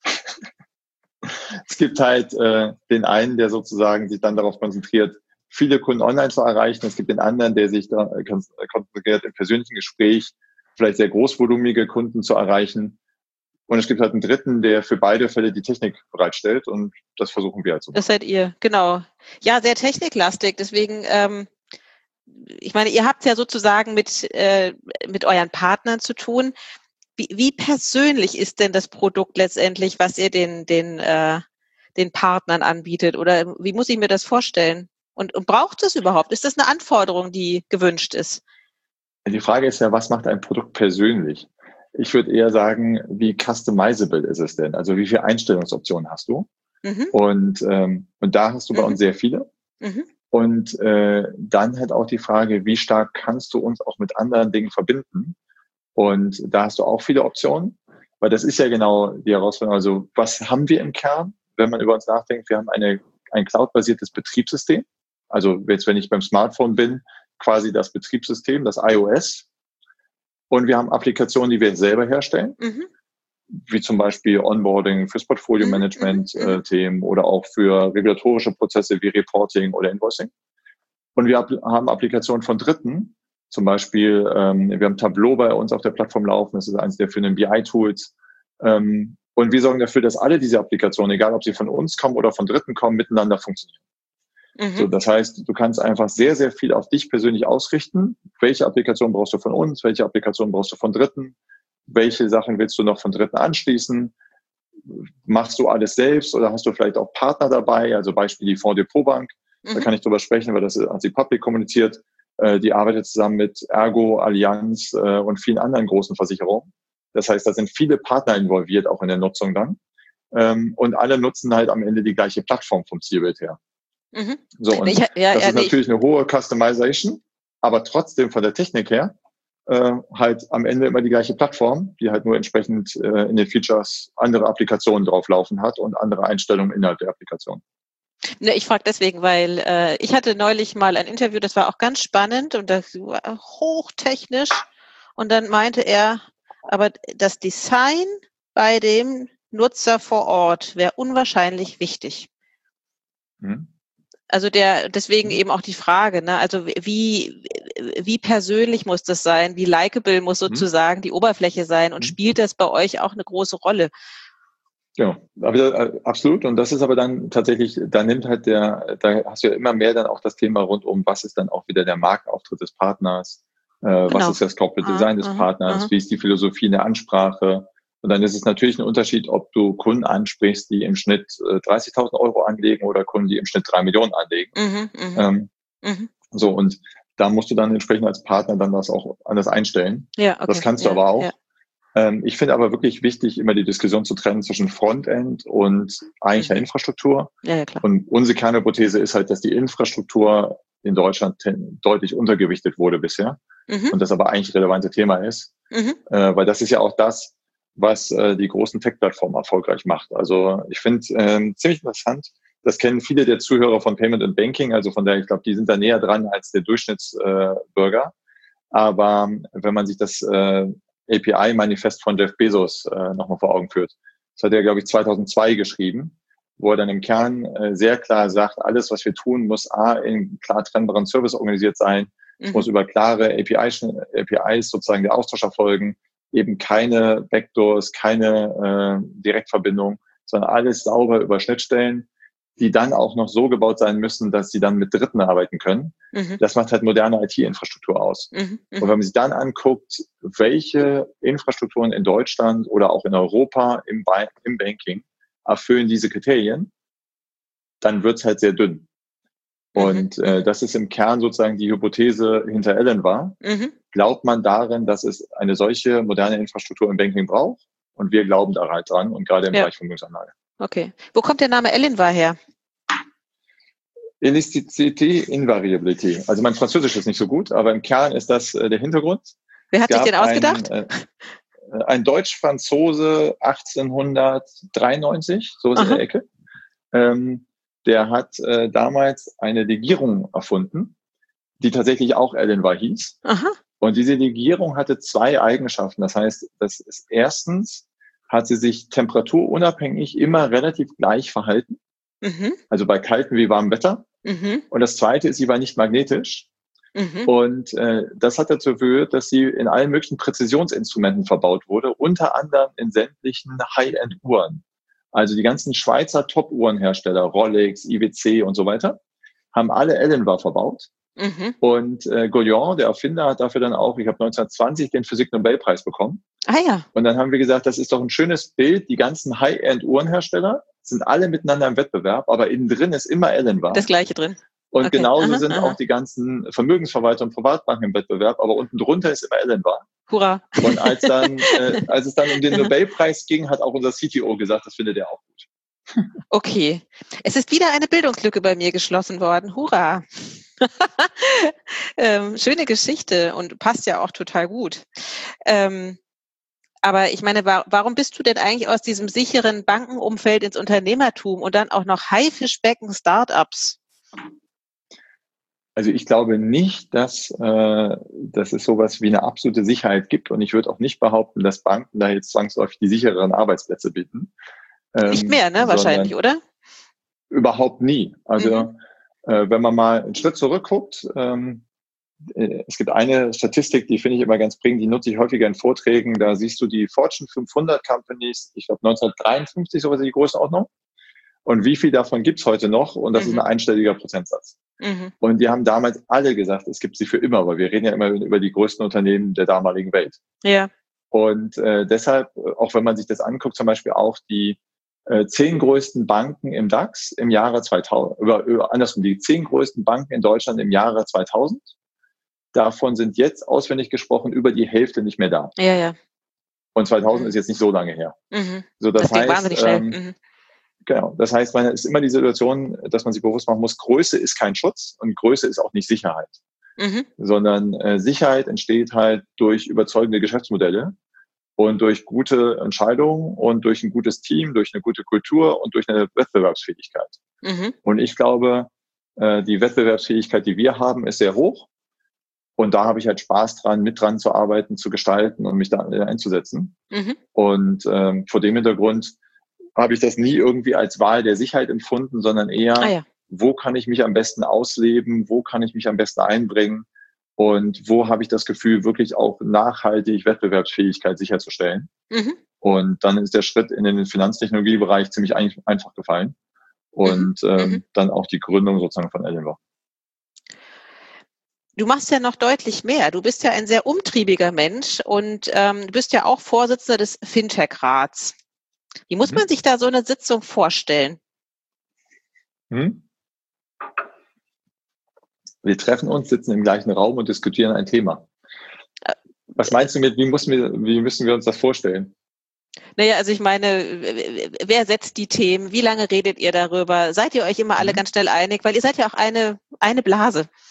Speaker 3: den einen, der sozusagen sich dann darauf konzentriert, viele Kunden online zu erreichen. Es gibt den anderen, der sich da konzentriert, im persönlichen Gespräch vielleicht sehr großvolumige Kunden zu erreichen. Und es gibt halt einen dritten, der für beide Fälle die Technik bereitstellt. Und das versuchen wir halt so.
Speaker 2: Das seid ihr, genau. Ja, sehr techniklastig. Deswegen, ich meine, ihr habt ja sozusagen mit euren Partnern zu tun. Wie persönlich ist denn das Produkt letztendlich, was ihr den Partnern anbietet? Oder wie muss ich mir das vorstellen? Und braucht es überhaupt? Ist das eine Anforderung, die gewünscht ist?
Speaker 3: Die Frage ist ja, was macht ein Produkt persönlich? Ich würde eher sagen, wie customizable ist es denn? Also wie viele Einstellungsoptionen hast du? Und da hast du bei uns sehr viele. Und dann halt auch die Frage, wie stark kannst du uns auch mit anderen Dingen verbinden? Und da hast du auch viele Optionen, weil das ist ja genau die Herausforderung. Also was haben wir im Kern, wenn man über uns nachdenkt? Wir haben ein cloud-basiertes Betriebssystem. Also jetzt, wenn ich beim Smartphone bin, quasi das Betriebssystem, das iOS. Und wir haben Applikationen, die wir selber herstellen, wie zum Beispiel Onboarding fürs Portfolio-Management-Themen oder auch für regulatorische Prozesse wie Reporting oder Invoicing. Und wir haben Applikationen von Dritten, zum Beispiel, wir haben Tableau bei uns auf der Plattform laufen, das ist eines der führenden BI-Tools. Und wir sorgen dafür, dass alle diese Applikationen, egal ob sie von uns kommen oder von Dritten kommen, miteinander funktionieren. So, das heißt, du kannst einfach sehr, sehr viel auf dich persönlich ausrichten. Welche Applikation brauchst du von uns? Welche Applikation brauchst du von Dritten? Welche Sachen willst du noch von Dritten anschließen? Machst du alles selbst oder hast du vielleicht auch Partner dabei? Also Beispiel die Fonds Depot Bank. Da kann ich drüber sprechen, weil das hat sie public kommuniziert. Die arbeitet zusammen mit Ergo, Allianz und vielen anderen großen Versicherungen. Das heißt, da sind viele Partner involviert, auch in der Nutzung dann. Und alle nutzen halt am Ende die gleiche Plattform vom Zielbild her. So, und das ist natürlich eine hohe Customization, aber trotzdem von der Technik her halt am Ende immer die gleiche Plattform, die halt nur entsprechend in den Features andere Applikationen drauflaufen hat und andere Einstellungen innerhalb der Applikation.
Speaker 2: Ne, ich frage deswegen, weil ich hatte neulich mal ein Interview, das war auch ganz spannend und das war hochtechnisch. Und dann meinte er, aber das Design bei dem Nutzer vor Ort wäre unwahrscheinlich wichtig. Also deswegen eben auch die Frage, ne? Also wie persönlich muss das sein? Wie likable muss sozusagen die Oberfläche sein? Und spielt das bei euch auch eine große Rolle?
Speaker 3: Ja, aber absolut. Und das ist aber dann tatsächlich, da hast du ja immer mehr dann auch das Thema rund um, was ist dann auch wieder der Markenauftritt des Partners, was ist das Corporate Design des Partners, wie ist die Philosophie in der Ansprache. Und dann ist es natürlich ein Unterschied, ob du Kunden ansprichst, die im Schnitt 30.000 Euro anlegen oder Kunden, die im Schnitt 3 Millionen anlegen. So, und da musst du dann entsprechend als Partner dann das auch anders einstellen. Ja, okay. Das kannst du aber auch. Ja. Ich finde aber wirklich wichtig, immer die Diskussion zu trennen zwischen Frontend und eigentlicher Infrastruktur. Ja, klar. Und unsere Kernhypothese ist halt, dass die Infrastruktur in Deutschland deutlich untergewichtet wurde bisher und das aber eigentlich relevante Thema ist, weil das ist ja auch das, was die großen Tech-Plattformen erfolgreich macht. Also ich finde ziemlich interessant, das kennen viele der Zuhörer von Payment and Banking, also von daher, ich glaube, die sind da näher dran als der Durchschnittsbürger. Aber wenn man sich das API-Manifest von Jeff Bezos nochmal vor Augen führt, das hat er, glaube ich, 2002 geschrieben, wo er dann im Kern sehr klar sagt, alles, was wir tun, muss in klar trennbaren Service organisiert sein. Es muss über klare APIs sozusagen der Austausch erfolgen, eben keine Backdoors, keine Direktverbindung, sondern alles sauber über Schnittstellen, die dann auch noch so gebaut sein müssen, dass sie dann mit Dritten arbeiten können. Das macht halt moderne IT-Infrastruktur aus. Und wenn man sich dann anguckt, welche Infrastrukturen in Deutschland oder auch in Europa im Banking erfüllen diese Kriterien, dann wird's halt sehr dünn. Und das ist im Kern sozusagen die Hypothese hinter Elenvar. Glaubt man darin, dass es eine solche moderne Infrastruktur im Banking braucht? Und wir glauben da halt dran und gerade im Bereich Vermögensanlage.
Speaker 2: Okay. Wo kommt der Name Elenvar her?
Speaker 3: Elasticity, Invariability. Also mein Französisch ist nicht so gut, aber im Kern ist das der Hintergrund.
Speaker 2: Wer hat sich den ausgedacht?
Speaker 3: Ein Deutsch-Franzose 1893, so ist in der Ecke. Der hat damals eine Legierung erfunden, die tatsächlich auch Elenvar hieß. Und diese Legierung hatte zwei Eigenschaften. Das heißt, das ist erstens, hat sie sich temperaturunabhängig immer relativ gleich verhalten. Also bei kaltem wie warmem Wetter. Und das zweite ist, sie war nicht magnetisch. Und das hat dazu geführt, dass sie in allen möglichen Präzisionsinstrumenten verbaut wurde, unter anderem in sämtlichen High-End-Uhren. Also die ganzen Schweizer Top-Uhrenhersteller, Rolex, IWC und so weiter, haben alle Elenvar verbaut. Und Gauguin, der Erfinder, hat dafür dann auch, ich habe 1920 den Physik-Nobelpreis bekommen. Und dann haben wir gesagt, das ist doch ein schönes Bild. Die ganzen High-End-Uhrenhersteller sind alle miteinander im Wettbewerb, aber innen drin ist immer Elenvar.
Speaker 2: Das Gleiche drin.
Speaker 3: Und genauso sind auch die ganzen Vermögensverwalter und Privatbanken im Wettbewerb, aber unten drunter ist immer Elenvar.
Speaker 2: Hurra.
Speaker 3: Und als es dann um den Nobelpreis ging, hat auch unser CTO gesagt, das findet er auch gut.
Speaker 2: Okay. Es ist wieder eine Bildungslücke bei mir geschlossen worden. Hurra. Schöne Geschichte und passt ja auch total gut. Aber ich meine, warum bist du denn eigentlich aus diesem sicheren Bankenumfeld ins Unternehmertum und dann auch noch Haifischbecken Startups?
Speaker 3: Also ich glaube nicht, dass es sowas wie eine absolute Sicherheit gibt. Und ich würde auch nicht behaupten, dass Banken da jetzt zwangsläufig die sichereren Arbeitsplätze bieten.
Speaker 2: Nicht mehr, ne? Wahrscheinlich, oder?
Speaker 3: Überhaupt nie. Also wenn man mal einen Schritt zurückguckt, es gibt eine Statistik, die finde ich immer ganz prägend, die nutze ich häufiger in Vorträgen. Da siehst du die Fortune 500 Companies, ich glaube 1953 sowas in die Größenordnung. Und wie viel davon gibt's heute noch? Und das ist ein einstelliger Prozentsatz. Und die haben damals alle gesagt, es gibt sie für immer, weil wir reden ja immer über die größten Unternehmen der damaligen Welt.
Speaker 2: Ja.
Speaker 3: Und deshalb, auch wenn man sich das anguckt, zum Beispiel auch die 10 größten Banken im DAX im Jahre 2000, andersrum, die 10 größten Banken in Deutschland im Jahre 2000, davon sind jetzt auswendig gesprochen über die Hälfte nicht mehr da.
Speaker 2: Ja, ja.
Speaker 3: Und 2000 ist jetzt nicht so lange her. So, das
Speaker 2: ging
Speaker 3: heißt,
Speaker 2: wahnsinnig schnell.
Speaker 3: Genau. Das heißt, man ist immer die Situation, dass man sich bewusst machen muss, Größe ist kein Schutz und Größe ist auch nicht Sicherheit. Sondern Sicherheit entsteht halt durch überzeugende Geschäftsmodelle und durch gute Entscheidungen und durch ein gutes Team, durch eine gute Kultur und durch eine Wettbewerbsfähigkeit. Und ich glaube, die Wettbewerbsfähigkeit, die wir haben, ist sehr hoch. Und da habe ich halt Spaß dran, mit dran zu arbeiten, zu gestalten und mich da einzusetzen. Und vor dem Hintergrund habe ich das nie irgendwie als Wahl der Sicherheit empfunden, sondern eher, wo kann ich mich am besten ausleben, wo kann ich mich am besten einbringen und wo habe ich das Gefühl, wirklich auch nachhaltig Wettbewerbsfähigkeit sicherzustellen. Und dann ist der Schritt in den Finanztechnologiebereich ziemlich einfach gefallen und dann auch die Gründung sozusagen von Elenvar.
Speaker 2: Du machst ja noch deutlich mehr. Du bist ja ein sehr umtriebiger Mensch und du bist ja auch Vorsitzender des Fintech-Rats. Wie muss man sich da so eine Sitzung vorstellen?
Speaker 3: Wir treffen uns, sitzen im gleichen Raum und diskutieren ein Thema. Was meinst du mit, wie müssen wir uns das vorstellen?
Speaker 2: Naja, also ich meine, wer setzt die Themen? Wie lange redet ihr darüber? Seid ihr euch immer alle ganz schnell einig? Weil ihr seid ja auch eine Blase.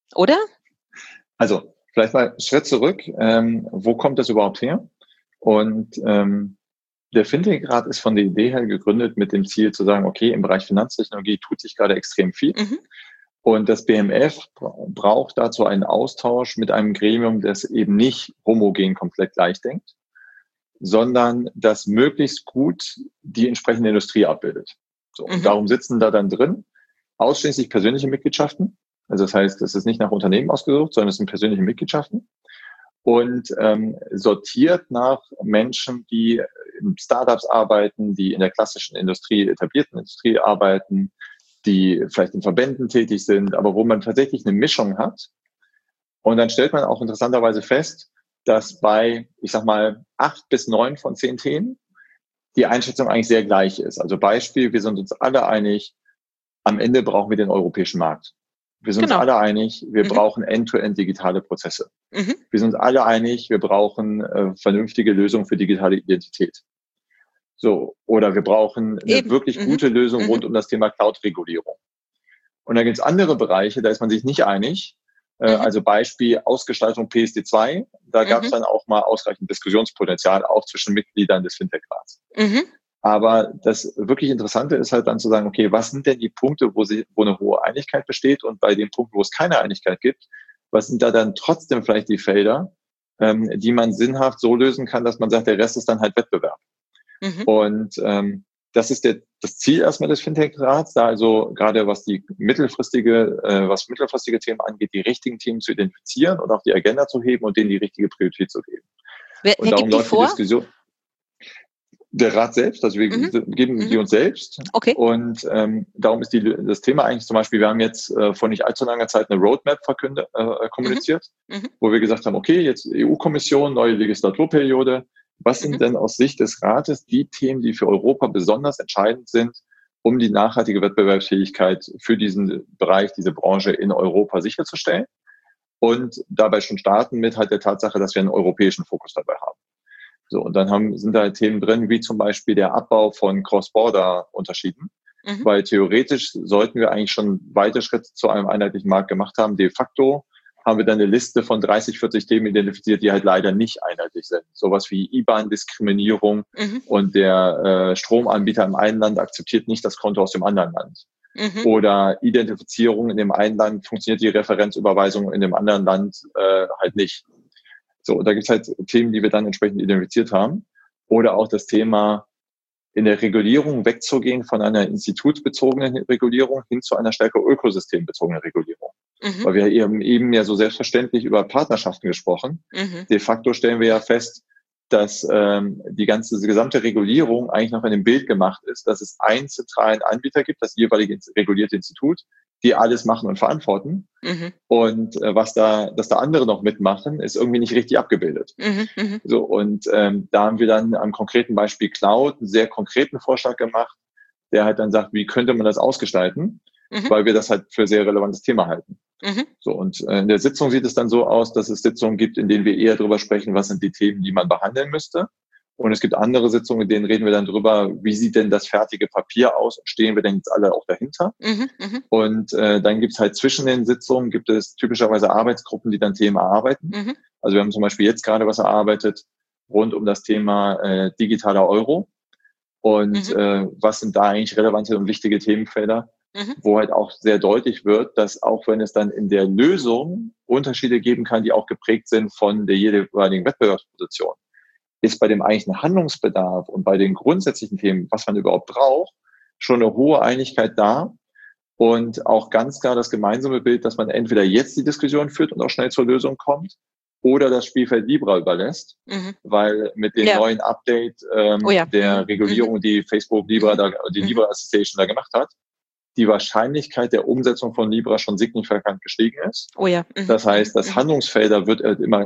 Speaker 2: oder?
Speaker 3: Also vielleicht mal einen Schritt zurück. Wo kommt das überhaupt her? Und der Fintech-Rat ist von der Idee her gegründet mit dem Ziel zu sagen, okay, im Bereich Finanztechnologie tut sich gerade extrem viel. Und das BMF braucht dazu einen Austausch mit einem Gremium, das eben nicht homogen komplett gleich denkt, sondern das möglichst gut die entsprechende Industrie abbildet. So, und darum sitzen da dann drin ausschließlich persönliche Mitgliedschaften. Also das heißt, es ist nicht nach Unternehmen ausgesucht, sondern es sind persönliche Mitgliedschaften. Und sortiert nach Menschen, die in Startups arbeiten, die in der klassischen Industrie, etablierten Industrie arbeiten, die vielleicht in Verbänden tätig sind, aber wo man tatsächlich eine Mischung hat. Und dann stellt man auch interessanterweise fest, dass bei, ich sag mal, 8 bis 9 von 10 Themen die Einschätzung eigentlich sehr gleich ist. Also Beispiel, wir sind uns alle einig, am Ende brauchen wir den europäischen Markt. Wir sind uns alle einig, wir brauchen end-to-end digitale Prozesse. Wir sind uns alle einig, wir brauchen vernünftige Lösungen für digitale Identität. So, oder wir brauchen eine wirklich gute Lösung rund um das Thema Cloud-Regulierung. Und dann gibt es andere Bereiche, da ist man sich nicht einig. Also Beispiel Ausgestaltung PSD2, da gab es dann auch mal ausreichend Diskussionspotenzial, auch zwischen Mitgliedern des Fintech-Rats. Aber das wirklich Interessante ist halt dann zu sagen, okay, was sind denn die Punkte, wo eine hohe Einigkeit besteht, und bei den Punkten, wo es keine Einigkeit gibt, was sind da dann trotzdem vielleicht die Felder, die man sinnhaft so lösen kann, dass man sagt, der Rest ist dann halt Wettbewerb. Und das ist das Ziel erstmal des Fintech-Rats, da also gerade was mittelfristige Themen angeht, die richtigen Themen zu identifizieren und auf die Agenda zu heben und denen die richtige Priorität zu geben.
Speaker 2: Wer gibt die vor?
Speaker 3: Diskussion. Der Rat selbst, also wir geben die uns selbst.
Speaker 2: Okay.
Speaker 3: Und darum ist das Thema eigentlich zum Beispiel, wir haben jetzt vor nicht allzu langer Zeit eine Roadmap kommuniziert, wo wir gesagt haben, okay, jetzt EU-Kommission, neue Legislaturperiode. Was sind denn aus Sicht des Rates die Themen, die für Europa besonders entscheidend sind, um die nachhaltige Wettbewerbsfähigkeit für diesen Bereich, diese Branche in Europa sicherzustellen? Und dabei schon starten mit halt der Tatsache, dass wir einen europäischen Fokus dabei haben. So, und dann sind da Themen drin, wie zum Beispiel der Abbau von Cross-Border-Unterschieden. Weil theoretisch sollten wir eigentlich schon weite Schritte zu einem einheitlichen Markt gemacht haben. De facto haben wir dann eine Liste von 30, 40 Themen identifiziert, die halt leider nicht einheitlich sind. Sowas wie IBAN-Diskriminierung und der Stromanbieter im einen Land akzeptiert nicht das Konto aus dem anderen Land. Oder Identifizierung in dem einen Land funktioniert die Referenzüberweisung in dem anderen Land halt nicht. So, da gibt's halt Themen, die wir dann entsprechend identifiziert haben. Oder auch das Thema, in der Regulierung wegzugehen von einer institutsbezogenen Regulierung hin zu einer stärker ökosystembezogenen Regulierung. Weil wir eben ja so selbstverständlich über Partnerschaften gesprochen. De facto stellen wir ja fest, dass die gesamte Regulierung eigentlich noch in dem Bild gemacht ist, dass es einen zentralen Anbieter gibt, das jeweilige regulierte Institut, die alles machen und verantworten. Und dass da andere noch mitmachen, ist irgendwie nicht richtig abgebildet. So, und da haben wir dann am konkreten Beispiel Cloud einen sehr konkreten Vorschlag gemacht, der halt dann sagt, wie könnte man das ausgestalten, weil wir das halt für ein sehr relevantes Thema halten. So, und in der Sitzung sieht es dann so aus, dass es Sitzungen gibt, in denen wir eher darüber sprechen, was sind die Themen, die man behandeln müsste. Und es gibt andere Sitzungen, in denen reden wir dann drüber, wie sieht denn das fertige Papier aus und stehen wir denn jetzt alle auch dahinter? Und dann gibt es halt zwischen den Sitzungen, gibt es typischerweise Arbeitsgruppen, die dann Themen erarbeiten. Also wir haben zum Beispiel jetzt gerade was erarbeitet rund um das Thema digitaler Euro. Und was sind da eigentlich relevante und wichtige Themenfelder, wo halt auch sehr deutlich wird, dass auch wenn es dann in der Lösung Unterschiede geben kann, die auch geprägt sind von der jeweiligen Wettbewerbsposition, ist bei dem eigentlichen Handlungsbedarf und bei den grundsätzlichen Themen, was man überhaupt braucht, schon eine hohe Einigkeit da und auch ganz klar das gemeinsame Bild, dass man entweder jetzt die Diskussion führt und auch schnell zur Lösung kommt oder das Spielfeld Libra überlässt, weil mit dem neuen Update der Regulierung, die Facebook Libra, die Libra Association da gemacht hat, die Wahrscheinlichkeit der Umsetzung von Libra schon signifikant gestiegen ist. Das heißt, das Handlungsfeld wird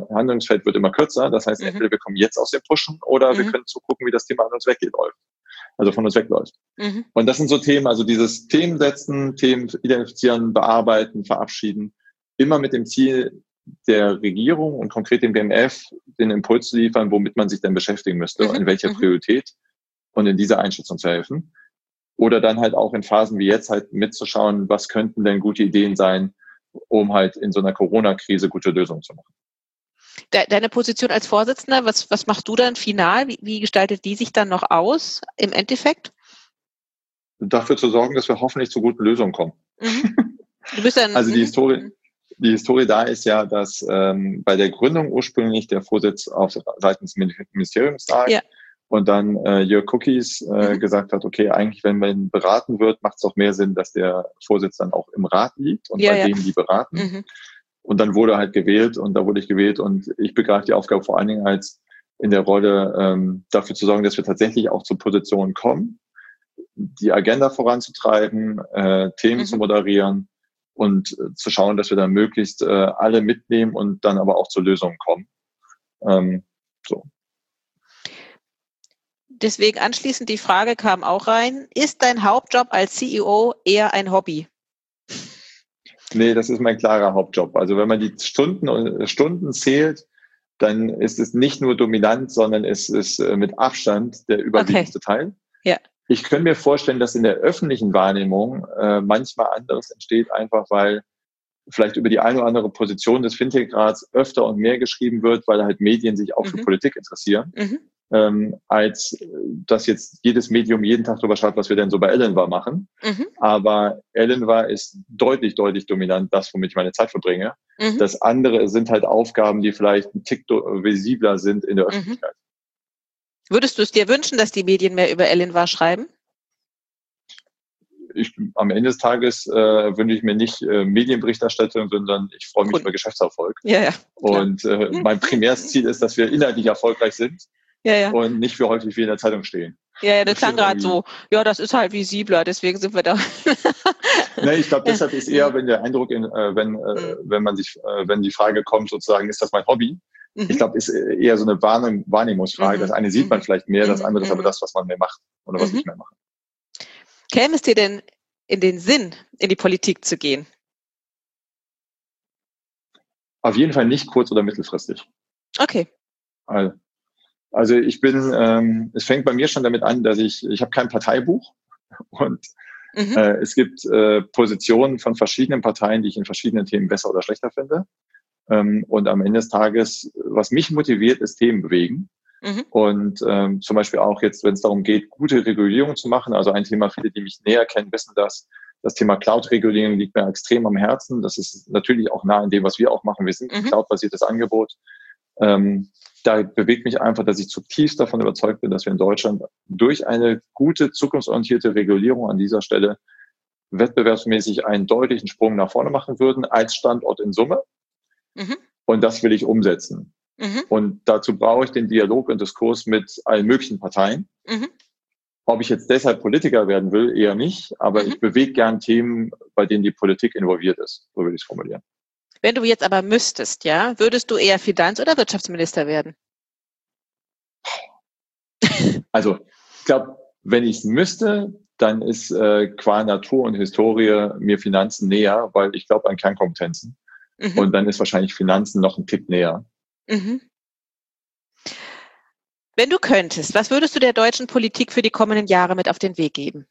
Speaker 3: immer kürzer. Das heißt, entweder wir kommen jetzt aus dem Pushen oder wir können zugucken, wie das Thema an uns wegläuft. Also von uns wegläuft. Und das sind so Themen, also dieses Themen setzen, Themen identifizieren, bearbeiten, verabschieden, immer mit dem Ziel der Regierung und konkret dem BMF den Impuls zu liefern, womit man sich denn beschäftigen müsste, in welcher Priorität und in dieser Einschätzung zu helfen. Oder dann halt auch in Phasen wie jetzt halt mitzuschauen, was könnten denn gute Ideen sein um halt in so einer Corona-Krise gute Lösungen zu machen.
Speaker 2: Deine Position als Vorsitzender, was machst du dann final? Wie gestaltet die sich dann noch aus im Endeffekt?
Speaker 3: Dafür zu sorgen, dass wir hoffentlich zu guten Lösungen kommen.
Speaker 2: Mhm. Du bist dann,
Speaker 3: also die Historie da ist ja, dass bei der Gründung ursprünglich der Vorsitz auf seitens des Ministeriums lag. Ja. Und dann Jörg Cookies gesagt hat, okay, eigentlich, wenn man beraten wird, macht es doch mehr Sinn, dass der Vorsitz dann auch im Rat liegt und bei denen, die beraten. Mhm. Und dann wurde halt gewählt und da wurde ich gewählt und ich begreife die Aufgabe vor allen Dingen als in der Rolle, dafür zu sorgen, dass wir tatsächlich auch zu Positionen kommen, die Agenda voranzutreiben, Themen zu moderieren und zu schauen, dass wir dann möglichst alle mitnehmen und dann aber auch zu Lösungen kommen. So.
Speaker 2: Deswegen anschließend die Frage kam auch rein, ist dein Hauptjob als CEO eher ein Hobby?
Speaker 3: Nee, das ist mein klarer Hauptjob. Also wenn man die Stunden zählt, dann ist es nicht nur dominant, sondern es ist mit Abstand der überwiegendste Teil. Ja. Ich könnte mir vorstellen, dass in der öffentlichen Wahrnehmung manchmal anderes entsteht, einfach weil vielleicht über die eine oder andere Position des Fintech-Rats öfter und mehr geschrieben wird, weil halt Medien sich auch für Politik interessieren, als dass jetzt jedes Medium jeden Tag darüber schreibt, was wir denn so bei Elenva machen. Aber Elenva ist deutlich, deutlich dominant, das, womit ich meine Zeit verbringe. Das andere sind halt Aufgaben, die vielleicht ein Tick visibler sind in der Öffentlichkeit.
Speaker 2: Würdest du es dir wünschen, dass die Medien mehr über Elenva schreiben?
Speaker 3: Am Ende des Tages wünsche ich mir nicht Medienberichterstattung, sondern ich freue mich über Geschäftserfolg.
Speaker 2: Ja,
Speaker 3: und mein primäres Ziel ist, dass wir inhaltlich erfolgreich sind und nicht für häufig wie in der Zeitung stehen.
Speaker 2: Ja, das klang gerade so, ja, das ist halt visibler, deswegen sind wir da.
Speaker 3: Nee, ich glaube, deshalb ist eher, wenn der Eindruck, wenn die Frage kommt, sozusagen, ist das mein Hobby? Ich glaube, ist eher so eine Wahrnehmungsfrage. Das eine sieht man vielleicht mehr, das andere ist aber das, was man mehr macht oder was ich mehr mache.
Speaker 2: Käme es dir denn in den Sinn, in die Politik zu gehen?
Speaker 3: Auf jeden Fall nicht kurz- oder mittelfristig.
Speaker 2: Okay.
Speaker 3: Also ich bin, es fängt bei mir schon damit an, dass ich habe kein Parteibuch und es gibt Positionen von verschiedenen Parteien, die ich in verschiedenen Themen besser oder schlechter finde. Und am Ende des Tages, was mich motiviert, ist Themen bewegen. Und zum Beispiel auch jetzt, wenn es darum geht, gute Regulierung zu machen, also ein Thema, viele, die mich näher kennen, wissen das Thema Cloud-Regulierung liegt mir extrem am Herzen. Das ist natürlich auch nah an dem, was wir auch machen. Wir sind ein cloud-basiertes Angebot. Da bewegt mich einfach, dass ich zutiefst davon überzeugt bin, dass wir in Deutschland durch eine gute, zukunftsorientierte Regulierung an dieser Stelle wettbewerbsmäßig einen deutlichen Sprung nach vorne machen würden, als Standort in Summe. Und das will ich umsetzen. Und dazu brauche ich den Dialog und Diskurs mit allen möglichen Parteien. Ob ich jetzt deshalb Politiker werden will, eher nicht. Aber ich bewege gern Themen, bei denen die Politik involviert ist. So würde ich es formulieren.
Speaker 2: Wenn du jetzt aber müsstest, ja, würdest du eher Finanz- oder Wirtschaftsminister werden?
Speaker 3: Also, ich glaube, wenn ich es müsste, dann ist qua Natur und Historie mir Finanzen näher, weil ich glaube an Kernkompetenzen. Und dann ist wahrscheinlich Finanzen noch ein Tick näher.
Speaker 2: Wenn du könntest, was würdest du der deutschen Politik für die kommenden Jahre mit auf den Weg geben?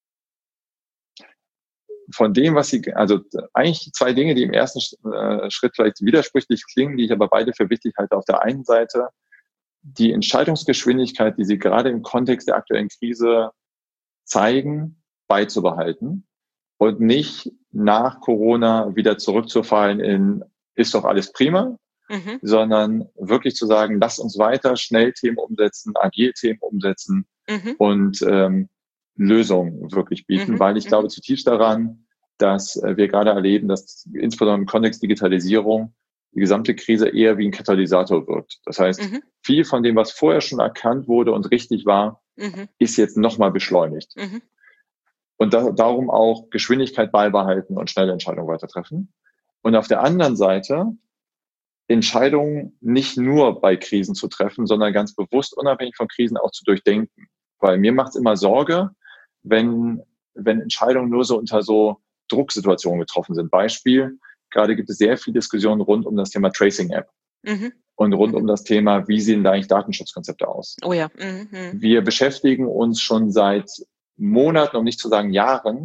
Speaker 3: Von dem, also eigentlich zwei Dinge, die im ersten Schritt vielleicht widersprüchlich klingen, die ich aber beide für wichtig halte. Auf der einen Seite die Entscheidungsgeschwindigkeit, die sie gerade im Kontext der aktuellen Krise zeigen, beizubehalten und nicht nach Corona wieder zurückzufallen in, ist doch alles prima, sondern wirklich zu sagen, lass uns weiter schnell Themen umsetzen, agil Themen umsetzen und Lösungen wirklich bieten, weil ich glaube zutiefst daran, dass wir gerade erleben, dass insbesondere im Kontext Digitalisierung die gesamte Krise eher wie ein Katalysator wirkt. Das heißt, viel von dem, was vorher schon erkannt wurde und richtig war, ist jetzt nochmal beschleunigt. Und darum auch Geschwindigkeit beibehalten und schnelle Entscheidungen weiter treffen. Und auf der anderen Seite Entscheidungen nicht nur bei Krisen zu treffen, sondern ganz bewusst unabhängig von Krisen auch zu durchdenken. Weil mir macht es immer Sorge, wenn Entscheidungen nur so unter so Drucksituationen getroffen sind. Beispiel, gerade gibt es sehr viel Diskussionen rund um das Thema Tracing-App und rund um das Thema, wie sehen da eigentlich Datenschutzkonzepte aus.
Speaker 2: Oh ja.
Speaker 3: Wir beschäftigen uns schon seit Monaten, um nicht zu sagen Jahren,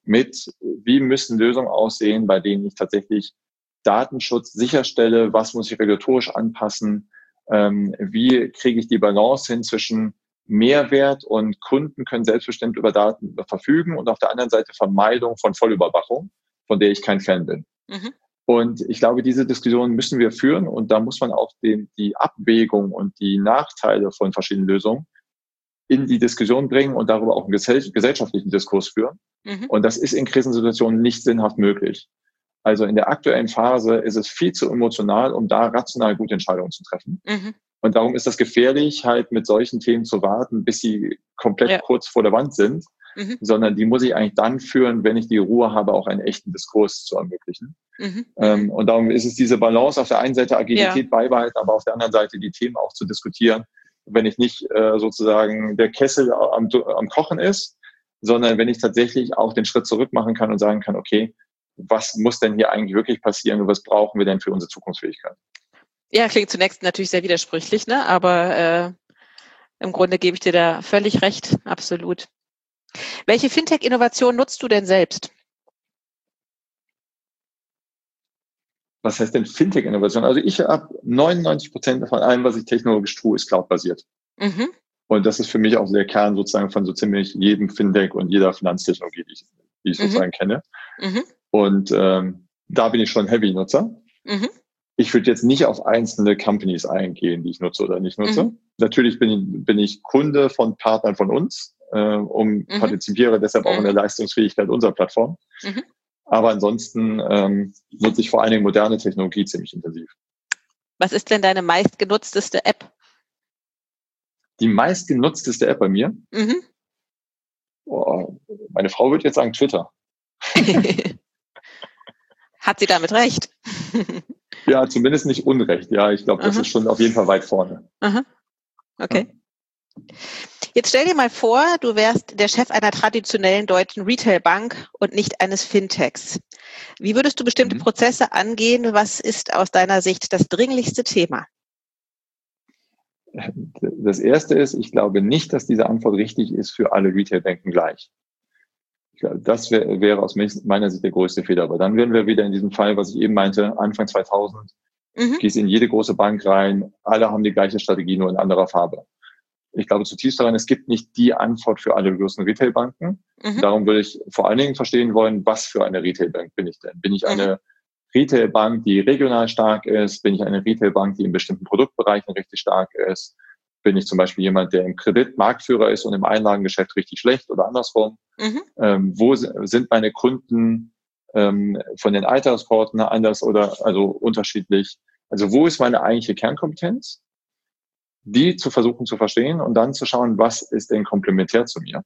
Speaker 3: mit, wie müssen Lösungen aussehen, bei denen ich tatsächlich Datenschutz sicherstelle, was muss ich regulatorisch anpassen, wie kriege ich die Balance hin zwischen Mehrwert und Kunden können selbstbestimmt über Daten verfügen und auf der anderen Seite Vermeidung von Vollüberwachung, von der ich kein Fan bin. Und ich glaube, diese Diskussion müssen wir führen und da muss man auch die Abwägung und die Nachteile von verschiedenen Lösungen in die Diskussion bringen und darüber auch einen gesellschaftlichen Diskurs führen. Und das ist in Krisensituationen nicht sinnhaft möglich. Also in der aktuellen Phase ist es viel zu emotional, um da rational gute Entscheidungen zu treffen. Und darum ist das gefährlich, halt mit solchen Themen zu warten, bis sie komplett kurz vor der Wand sind, sondern die muss ich eigentlich dann führen, wenn ich die Ruhe habe, auch einen echten Diskurs zu ermöglichen. Und darum ist es diese Balance, auf der einen Seite Agilität beibehalten, aber auf der anderen Seite die Themen auch zu diskutieren, wenn ich nicht sozusagen der Kessel am Kochen ist, sondern wenn ich tatsächlich auch den Schritt zurück machen kann und sagen kann, okay, was muss denn hier eigentlich wirklich passieren und was brauchen wir denn für unsere Zukunftsfähigkeit?
Speaker 2: Ja, klingt zunächst natürlich sehr widersprüchlich, ne? Aber im Grunde gebe ich dir da völlig recht, absolut. Welche Fintech-Innovation nutzt du denn selbst?
Speaker 3: Was heißt denn Fintech-Innovation? Also ich habe 99% von allem, was ich technologisch tue, ist cloud-basiert. Und das ist für mich auch der Kern sozusagen von so ziemlich jedem Fintech und jeder Finanztechnologie, die ich sozusagen kenne. Und da bin ich schon Heavy-Nutzer. Ich würde jetzt nicht auf einzelne Companies eingehen, die ich nutze oder nicht nutze. Natürlich bin ich Kunde von Partnern von uns, partizipiere deshalb auch in der Leistungsfähigkeit unserer Plattform. Aber ansonsten nutze ich vor allen Dingen moderne Technologie ziemlich intensiv.
Speaker 2: Was ist denn deine meistgenutzteste App?
Speaker 3: Die meistgenutzteste App bei mir? Boah, meine Frau würde jetzt sagen Twitter.
Speaker 2: Hat sie damit recht?
Speaker 3: Ja, zumindest nicht unrecht. Ja, ich glaube, das ist schon auf jeden Fall weit vorne.
Speaker 2: Okay. Jetzt stell dir mal vor, du wärst der Chef einer traditionellen deutschen Retailbank und nicht eines Fintechs. Wie würdest du bestimmte Prozesse angehen? Was ist aus deiner Sicht das dringlichste Thema?
Speaker 3: Das erste ist, ich glaube nicht, dass diese Antwort richtig ist für alle Retailbanken gleich. Das wäre aus meiner Sicht der größte Fehler. Aber dann wären wir wieder in diesem Fall, was ich eben meinte, Anfang 2000, gehst in jede große Bank rein, alle haben die gleiche Strategie, nur in anderer Farbe. Ich glaube zutiefst daran, es gibt nicht die Antwort für alle großen Retailbanken. Darum würde ich vor allen Dingen verstehen wollen, was für eine Retailbank bin ich denn? Bin ich eine Retailbank, die regional stark ist? Bin ich eine Retailbank, die in bestimmten Produktbereichen richtig stark ist? Bin ich zum Beispiel jemand, der im Kredit Marktführer ist und im Einlagengeschäft richtig schlecht oder andersrum? Wo sind meine Kunden von den Alterskohorten anders oder also unterschiedlich? Also wo ist meine eigentliche Kernkompetenz? Die zu versuchen zu verstehen und dann zu schauen, was ist denn komplementär zu mir?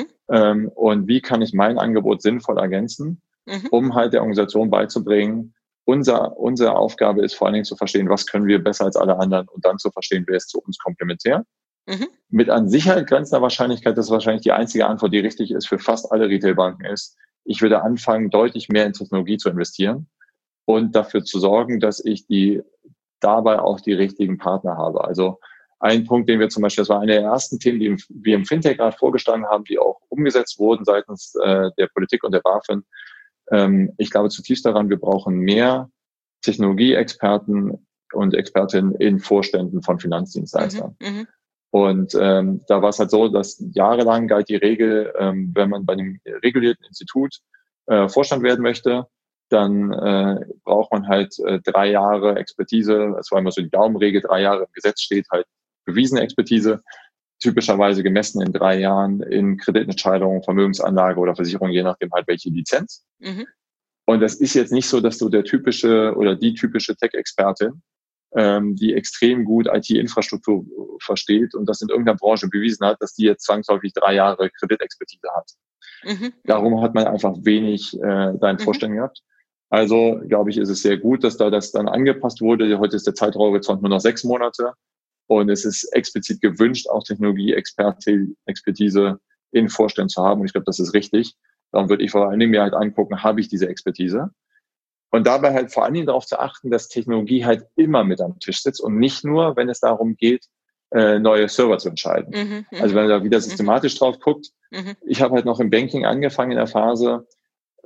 Speaker 3: Und wie kann ich mein Angebot sinnvoll ergänzen, um halt der Organisation beizubringen, unsere Aufgabe ist vor allen Dingen zu verstehen, was können wir besser als alle anderen und dann zu verstehen, wer ist zu uns komplementär. Mit an Sicherheit grenzender Wahrscheinlichkeit, das ist wahrscheinlich die einzige Antwort, die richtig ist für fast alle Retailbanken ist, ich würde anfangen, deutlich mehr in Technologie zu investieren und dafür zu sorgen, dass ich dabei auch die richtigen Partner habe. Also ein Punkt, den wir zum Beispiel, das war eine der ersten Themen, die wir im Fintech gerade vorgestanden haben, die auch umgesetzt wurden seitens der Politik und der BaFin. Ich glaube zutiefst daran, wir brauchen mehr Technologieexperten und Expertinnen in Vorständen von Finanzdienstleistern. Und da war es halt so, dass jahrelang galt die Regel, wenn man bei einem regulierten Institut Vorstand werden möchte, dann braucht man halt 3 Jahre Expertise. Das war immer so die Daumenregel, 3 Jahre im Gesetz steht halt bewiesene Expertise, typischerweise gemessen in 3 Jahren in Kreditentscheidungen, Vermögensanlage oder Versicherung, je nachdem halt welche Lizenz. Und das ist jetzt nicht so, dass du die typische Tech-Expertin, die extrem gut IT-Infrastruktur versteht und das in irgendeiner Branche bewiesen hat, dass die jetzt zwangsläufig 3 Jahre Kreditexpertise hat. Darum hat man einfach wenig da in Vorstellung gehabt. Also, glaube ich, ist es sehr gut, dass da das dann angepasst wurde. Heute ist der Zeithorizont nur noch 6 Monate. Und es ist explizit gewünscht, auch Technologie-Expertise in Vorständen zu haben. Und ich glaube, das ist richtig. Darum würde ich vor allen Dingen mir halt angucken, habe ich diese Expertise? Und dabei halt vor allen Dingen darauf zu achten, dass Technologie halt immer mit am Tisch sitzt und nicht nur, wenn es darum geht, neue Server zu entscheiden. Also wenn man da wieder systematisch drauf guckt. Ich habe halt noch im Banking angefangen in der Phase,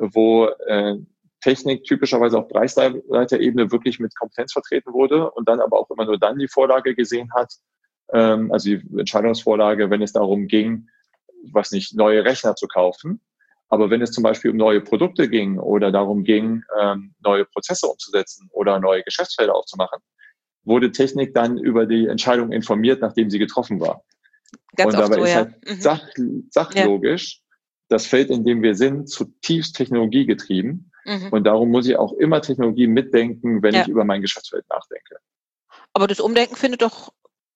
Speaker 3: wo Technik typischerweise auf Bereichsleiterebene wirklich mit Kompetenz vertreten wurde und dann aber auch immer nur dann die Vorlage gesehen hat, also die Entscheidungsvorlage, wenn es darum ging, neue Rechner zu kaufen. Aber wenn es zum Beispiel um neue Produkte ging oder darum ging, neue Prozesse umzusetzen oder neue Geschäftsfelder aufzumachen, wurde Technik dann über die Entscheidung informiert, nachdem sie getroffen war.
Speaker 2: Ganz
Speaker 3: und
Speaker 2: oft
Speaker 3: dabei
Speaker 2: so,
Speaker 3: ist
Speaker 2: ja.
Speaker 3: halt sachlogisch das Feld, in dem wir sind, zutiefst technologiegetrieben. Und darum muss ich auch immer Technologie mitdenken, wenn ich über mein Geschäftsfeld nachdenke.
Speaker 2: Aber das Umdenken findet doch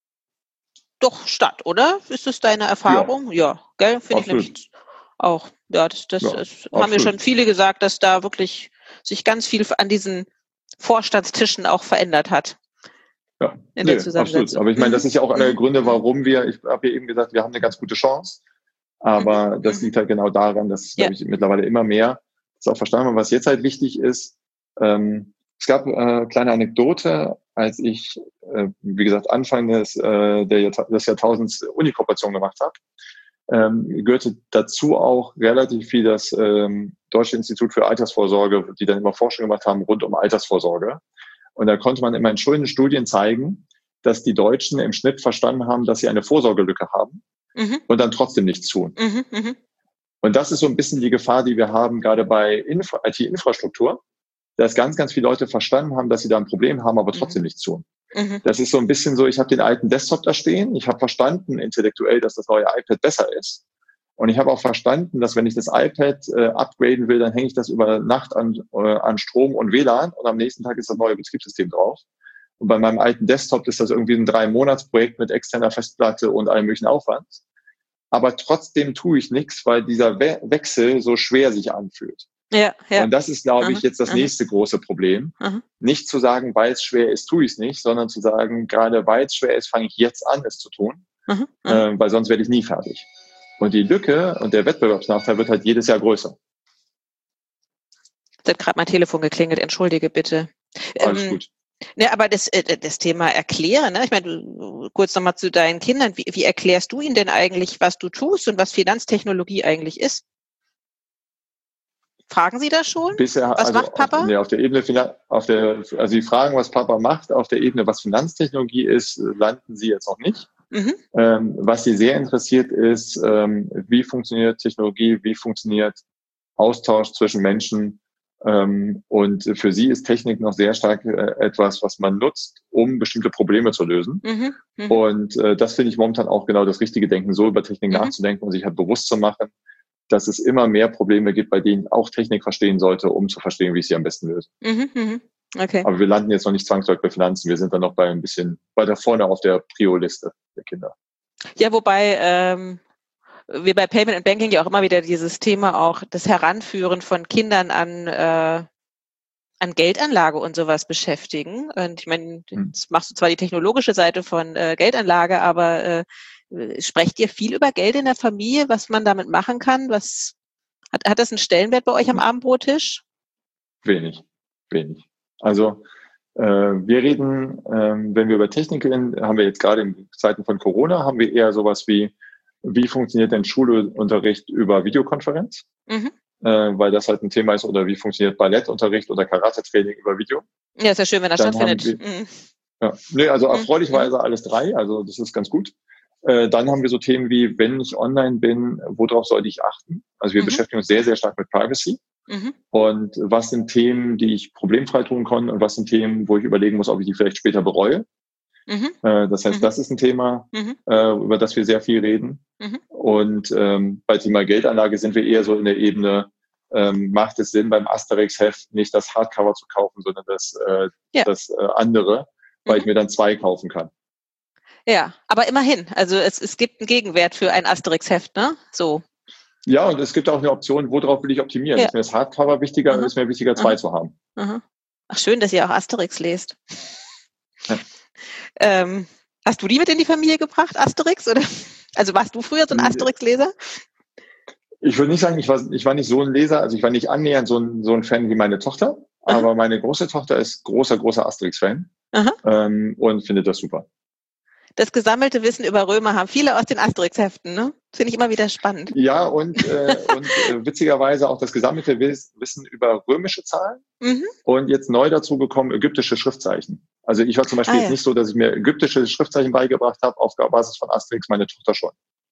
Speaker 2: statt, oder? Ist das deine Erfahrung? Ja, gell? Finde ich nämlich auch. Ja, das haben mir schon viele gesagt, dass da wirklich sich ganz viel an diesen Vorstandstischen auch verändert hat.
Speaker 3: Ja,
Speaker 2: in der Zusammensetzung.
Speaker 3: Absolut. Aber ich meine, das ist ja auch einer der Gründe, warum ich habe ja eben gesagt, wir haben eine ganz gute Chance. Aber das liegt halt genau daran, dass, glaube ich, mittlerweile immer mehr das auch verstanden haben. Was jetzt halt wichtig ist, es gab eine kleine Anekdote, als ich, wie gesagt, Anfang des Jahrtausends Uni-Kooperation gemacht habe, gehörte dazu auch relativ viel das Deutsche Institut für Altersvorsorge, die dann immer Forschung gemacht haben rund um Altersvorsorge. Und da konnte man immer in schönen Studien zeigen, dass die Deutschen im Schnitt verstanden haben, dass sie eine Vorsorgelücke haben und dann trotzdem nichts tun. Und das ist so ein bisschen die Gefahr, die wir haben, gerade bei IT-Infrastruktur, dass ganz, ganz viele Leute verstanden haben, dass sie da ein Problem haben, aber trotzdem nichts tun. Das ist so ein bisschen so, ich habe den alten Desktop da stehen, ich habe verstanden intellektuell, dass das neue iPad besser ist. Und ich habe auch verstanden, dass wenn ich das iPad upgraden will, dann hänge ich das über Nacht an Strom und WLAN und am nächsten Tag ist das neue Betriebssystem drauf. Und bei meinem alten Desktop ist das irgendwie ein 3-Monats-Projekt mit externer Festplatte und allem möglichen Aufwand. Aber trotzdem tue ich nichts, weil dieser Wechsel so schwer sich anfühlt.
Speaker 2: Ja.
Speaker 3: Und das ist, glaube ich, jetzt das nächste große Problem. Nicht zu sagen, weil es schwer ist, tue ich es nicht, sondern zu sagen, gerade weil es schwer ist, fange ich jetzt an, es zu tun, weil sonst werde ich nie fertig. Und die Lücke und der Wettbewerbsnachteil wird halt jedes Jahr größer.
Speaker 2: Es hat gerade mein Telefon geklingelt, entschuldige bitte.
Speaker 3: Alles gut.
Speaker 2: Ne, aber das Thema Erklären, ne? Ich meine, kurz nochmal zu deinen Kindern, wie erklärst du ihnen denn eigentlich, was du tust und was Finanztechnologie eigentlich ist? Fragen Sie das schon?
Speaker 3: Bisher,
Speaker 2: was macht Papa?
Speaker 3: Auf der Ebene, also die Fragen, was Papa macht, auf der Ebene, was Finanztechnologie ist, landen Sie jetzt noch nicht. Was Sie sehr interessiert ist, wie funktioniert Technologie, wie funktioniert Austausch zwischen Menschen. Und für sie ist Technik noch sehr stark etwas, was man nutzt, um bestimmte Probleme zu lösen. Und das finde ich momentan auch genau das richtige Denken, so über Technik nachzudenken und sich halt bewusst zu machen, dass es immer mehr Probleme gibt, bei denen auch Technik verstehen sollte, um zu verstehen, wie ich sie am besten löse.
Speaker 2: Okay.
Speaker 3: Aber wir landen jetzt noch nicht zwangsläufig bei Finanzen. Wir sind dann noch ein bisschen weiter vorne auf der Prio-Liste der Kinder.
Speaker 2: Ja, wobei wir bei Payment and Banking ja auch immer wieder dieses Thema auch das Heranführen von Kindern an Geldanlage und sowas beschäftigen. Und ich meine, jetzt machst du zwar die technologische Seite von Geldanlage, aber sprecht ihr viel über Geld in der Familie, was man damit machen kann? Hat das einen Stellenwert bei euch am Abendbrottisch?
Speaker 3: Wenig. Also wir reden, wenn wir über Technik reden, haben wir jetzt gerade in Zeiten von Corona, haben wir eher sowas wie funktioniert denn Schulunterricht über Videokonferenz? Weil das halt ein Thema ist, oder wie funktioniert Ballettunterricht oder Karate-Training über Video?
Speaker 2: Ja, ist ja schön, wenn das stattfindet.
Speaker 3: Also erfreulicherweise alles 3, also das ist ganz gut. Dann haben wir so Themen wie, wenn ich online bin, worauf sollte ich achten? Also wir beschäftigen uns sehr, sehr stark mit Privacy. Und was sind Themen, die ich problemfrei tun kann und was sind Themen, wo ich überlegen muss, ob ich die vielleicht später bereue? Das heißt, das ist ein Thema, über das wir sehr viel reden. Und bei Thema Geldanlage sind wir eher so in der Ebene, macht es Sinn, beim Asterix-Heft nicht das Hardcover zu kaufen, sondern das andere, weil ich mir dann 2 kaufen kann.
Speaker 2: Ja, aber immerhin, also es gibt einen Gegenwert für ein Asterix-Heft, ne? So.
Speaker 3: Ja, und es gibt auch eine Option, worauf will ich optimieren? Ist mir das Hardcover wichtiger oder ist mir wichtiger, 2 zu haben?
Speaker 2: Ach, schön, dass ihr auch Asterix lest. Hast du die mit in die Familie gebracht, Asterix? Oder? Also warst du früher so ein Asterix-Leser?
Speaker 3: Ich würde nicht sagen, ich war nicht so ein Leser, also ich war nicht annähernd so ein Fan wie meine Tochter, aber meine große Tochter ist großer Asterix-Fan und findet das super.
Speaker 2: Das gesammelte Wissen über Römer haben viele aus den Asterix-Heften, ne? Finde ich immer wieder spannend.
Speaker 3: Ja, und witzigerweise auch das gesammelte Wissen über römische Zahlen und jetzt neu dazu gekommen ägyptische Schriftzeichen. Also ich war zum Beispiel jetzt nicht so, dass ich mir ägyptische Schriftzeichen beigebracht habe, auf Basis von Asterix, meine Tochter schon.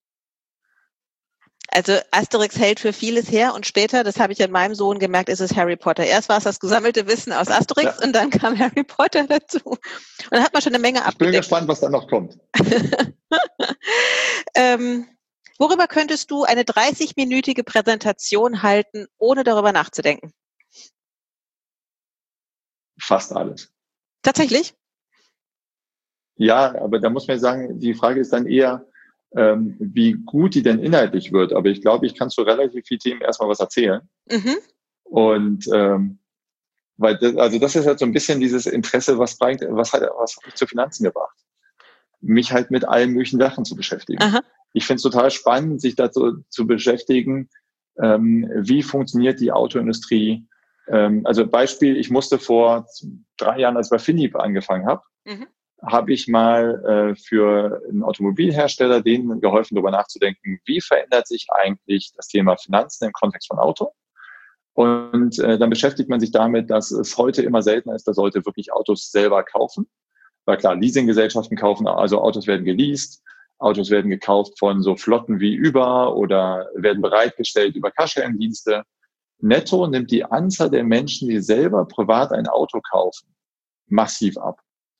Speaker 2: Also Asterix hält für vieles her und später, das habe ich an meinem Sohn gemerkt, ist es Harry Potter. Erst war es das gesammelte Wissen aus Asterix und dann kam Harry Potter dazu. Und dann hat man schon eine Menge abgedeckt.
Speaker 3: Ich bin gespannt, was da noch kommt.
Speaker 2: Worüber könntest du eine 30-minütige Präsentation halten, ohne darüber nachzudenken?
Speaker 3: Fast alles.
Speaker 2: Tatsächlich?
Speaker 3: Ja, aber da muss man sagen, die Frage ist dann eher, wie gut die denn inhaltlich wird. Aber ich glaube, ich kann zu relativ vielen Themen erstmal was erzählen. Und weil das ist halt so ein bisschen dieses Interesse, was hat mich zu Finanzen gebracht? Mich halt mit allen möglichen Sachen zu beschäftigen. Aha. Ich finde es total spannend, sich dazu zu beschäftigen, wie funktioniert die Autoindustrie. Also Beispiel, ich musste vor 3 Jahren, als ich bei Finip angefangen habe, habe ich mal für einen Automobilhersteller denen geholfen, darüber nachzudenken, wie verändert sich eigentlich das Thema Finanzen im Kontext von Auto. Und dann beschäftigt man sich damit, dass es heute immer seltener ist, dass Leute wirklich Autos selber kaufen. Weil klar, Leasinggesellschaften kaufen, also Autos werden geleast, Autos werden gekauft von so Flotten wie Uber oder werden bereitgestellt über Carsharing-Dienste. Netto nimmt die Anzahl der Menschen, die selber privat ein Auto kaufen, massiv ab.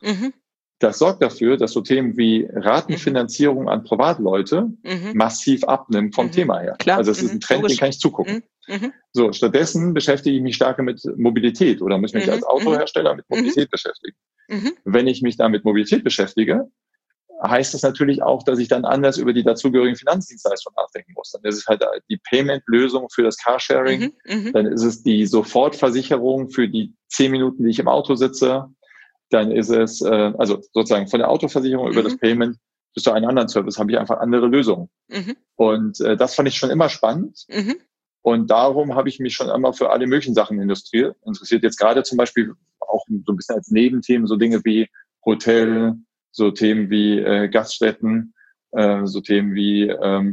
Speaker 3: Das sorgt dafür, dass so Themen wie Ratenfinanzierung an Privatleute massiv abnimmt vom Thema her.
Speaker 2: Klar.
Speaker 3: Also es ist ein Trend, den kann ich zugucken. So, stattdessen beschäftige ich mich stärker mit Mobilität oder muss mich als Autohersteller mit Mobilität beschäftigen. Wenn ich mich da mit Mobilität beschäftige, heißt das natürlich auch, dass ich dann anders über die dazugehörigen Finanzdienstleistungen nachdenken muss. Dann ist es halt die Payment-Lösung für das Carsharing, dann ist es die Sofortversicherung für die 10 Minuten, die ich im Auto sitze, dann ist es, also sozusagen von der Autoversicherung über das Payment bis zu einem anderen Service habe ich einfach andere Lösungen. Und das fand ich schon immer spannend. Und darum habe ich mich schon immer für alle möglichen Sachen interessiert. Jetzt gerade zum Beispiel auch so ein bisschen als Nebenthemen, so Dinge wie Hotel, so Themen wie Gaststätten, so Themen wie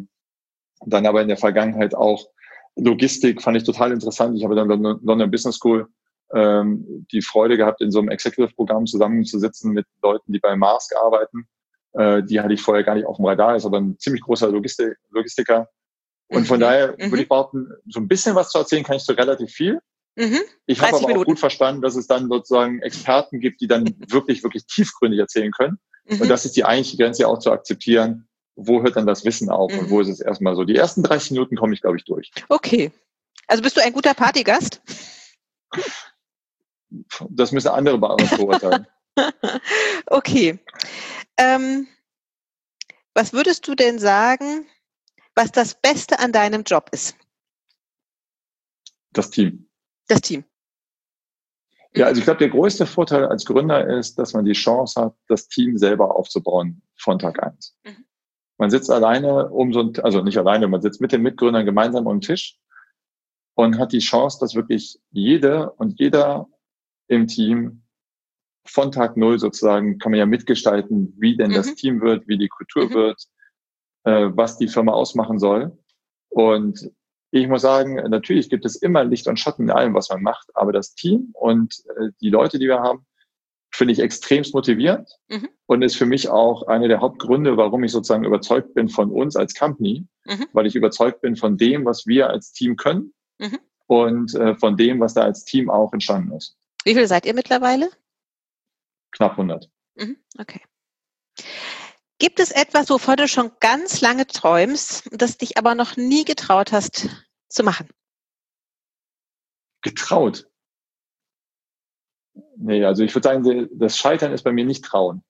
Speaker 3: dann aber in der Vergangenheit auch Logistik fand ich total interessant. Ich habe dann London Business School die Freude gehabt, in so einem Executive-Programm zusammenzusitzen mit Leuten, die bei Maersk arbeiten. Die hatte ich vorher gar nicht auf dem Radar, ist aber ein ziemlich großer Logistiker. Und von daher würde ich behaupten, so ein bisschen was zu erzählen kann ich so relativ viel. Ich habe aber auch gut verstanden, dass es dann sozusagen Experten gibt, die dann wirklich, wirklich tiefgründig erzählen können. Und das ist die eigentliche Grenze auch zu akzeptieren. Wo hört dann das Wissen auf und wo ist es erstmal so? Die ersten 30 Minuten komme ich, glaube ich, durch.
Speaker 2: Okay. Also bist du ein guter Partygast?
Speaker 3: Das müssen andere beurteilen.
Speaker 2: Okay. Was würdest du denn sagen, was das Beste an deinem Job ist?
Speaker 3: Das Team.
Speaker 2: Das Team.
Speaker 3: Ja, also ich glaube, der größte Vorteil als Gründer ist, dass man die Chance hat, das Team selber aufzubauen von Tag 1. Man sitzt alleine also nicht alleine, man sitzt mit den Mitgründern gemeinsam um den Tisch und hat die Chance, dass wirklich jeder im Team von Tag 0 sozusagen kann man ja mitgestalten, wie denn das Team wird, wie die Kultur wird, was die Firma ausmachen soll. Und ich muss sagen, natürlich gibt es immer Licht und Schatten in allem, was man macht, aber das Team und die Leute, die wir haben, finde ich extremst motivierend und ist für mich auch einer der Hauptgründe, warum ich sozusagen überzeugt bin von uns als Company, weil ich überzeugt bin von dem, was wir als Team können und von dem, was da als Team auch entstanden ist.
Speaker 2: Wie viele seid ihr mittlerweile?
Speaker 3: Knapp 100.
Speaker 2: Okay. Gibt es etwas, wovon du schon ganz lange träumst, das dich aber noch nie getraut hast zu machen?
Speaker 3: Getraut? Nee, also ich würde sagen, das Scheitern ist bei mir nicht Trauen.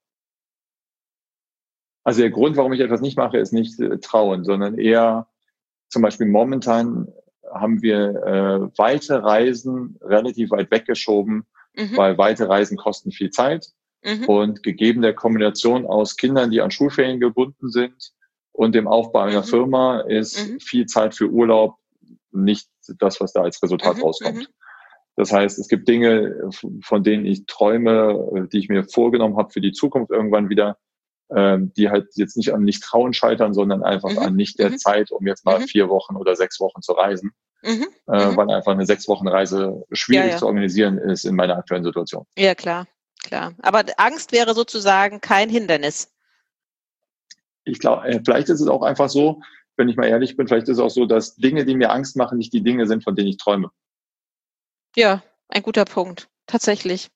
Speaker 3: Also der Grund, warum ich etwas nicht mache, ist nicht Trauen, sondern eher zum Beispiel momentan haben wir weite Reisen relativ weit weggeschoben, weil weite Reisen kosten viel Zeit. Und gegeben der Kombination aus Kindern, die an Schulferien gebunden sind und dem Aufbau einer Firma ist viel Zeit für Urlaub nicht das, was da als Resultat rauskommt. Das heißt, es gibt Dinge, von denen ich träume, die ich mir vorgenommen habe für die Zukunft irgendwann wieder. die halt jetzt nicht an Nicht-Trauen scheitern, sondern einfach an nicht der Zeit, um jetzt mal 4 Wochen oder 6 Wochen zu reisen. Weil einfach eine 6-Wochen-Reise schwierig zu organisieren ist in meiner aktuellen Situation.
Speaker 2: Ja, klar. Aber Angst wäre sozusagen kein Hindernis.
Speaker 3: Ich glaube, vielleicht ist es auch einfach so, wenn ich mal ehrlich bin, vielleicht ist es auch so, dass Dinge, die mir Angst machen, nicht die Dinge sind, von denen ich träume.
Speaker 2: Ja, ein guter Punkt. Tatsächlich.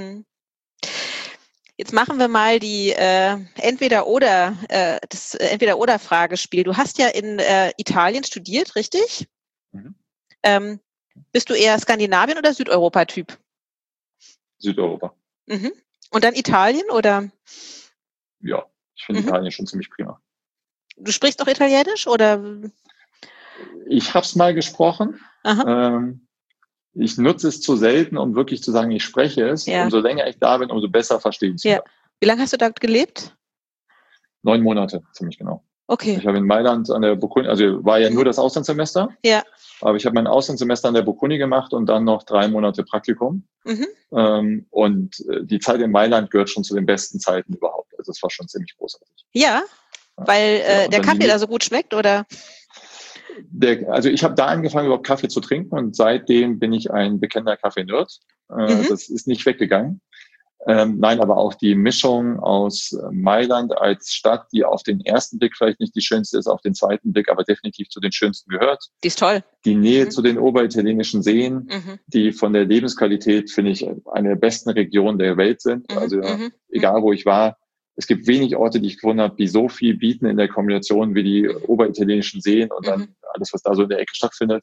Speaker 2: Jetzt machen wir mal die das Entweder-oder-Fragespiel. Du hast ja in Italien studiert, richtig? Bist du eher Skandinavien- oder Südeuropa-Typ?
Speaker 3: Südeuropa.
Speaker 2: Und dann Italien, oder?
Speaker 3: Ja, ich finde Italien schon ziemlich prima.
Speaker 2: Du sprichst auch Italienisch, oder?
Speaker 3: Ich habe es mal gesprochen. Ich nutze es zu selten, um wirklich zu sagen, ich spreche es. Ja. Umso länger ich da bin, umso besser verstehen zu können.
Speaker 2: Wie lange hast du dort gelebt?
Speaker 3: 9 Monate, ziemlich genau.
Speaker 2: Okay.
Speaker 3: Ich habe in Mailand an der Bocconi, also war ja nur das Auslandssemester.
Speaker 2: Ja.
Speaker 3: Aber ich habe mein Auslandssemester an der Bocconi gemacht und dann noch 3 Monate Praktikum. Und die Zeit in Mailand gehört schon zu den besten Zeiten überhaupt. Also es war schon ziemlich großartig.
Speaker 2: Ja, weil der Kaffee da so gut schmeckt, oder?
Speaker 3: Also ich habe da angefangen, überhaupt Kaffee zu trinken, und seitdem bin ich ein bekennender Kaffee-Nerd. Das ist nicht weggegangen. Nein, aber auch die Mischung aus Mailand als Stadt, die auf den ersten Blick vielleicht nicht die schönste ist, auf den zweiten Blick aber definitiv zu den schönsten gehört.
Speaker 2: Die ist toll.
Speaker 3: Die Nähe zu den oberitalienischen Seen, die von der Lebensqualität, finde ich, eine der besten Regionen der Welt sind. Also egal, wo ich war, es gibt wenig Orte, die ich gefunden habe, die so viel bieten in der Kombination wie die oberitalienischen Seen und dann alles, was da so in der Ecke stattfindet.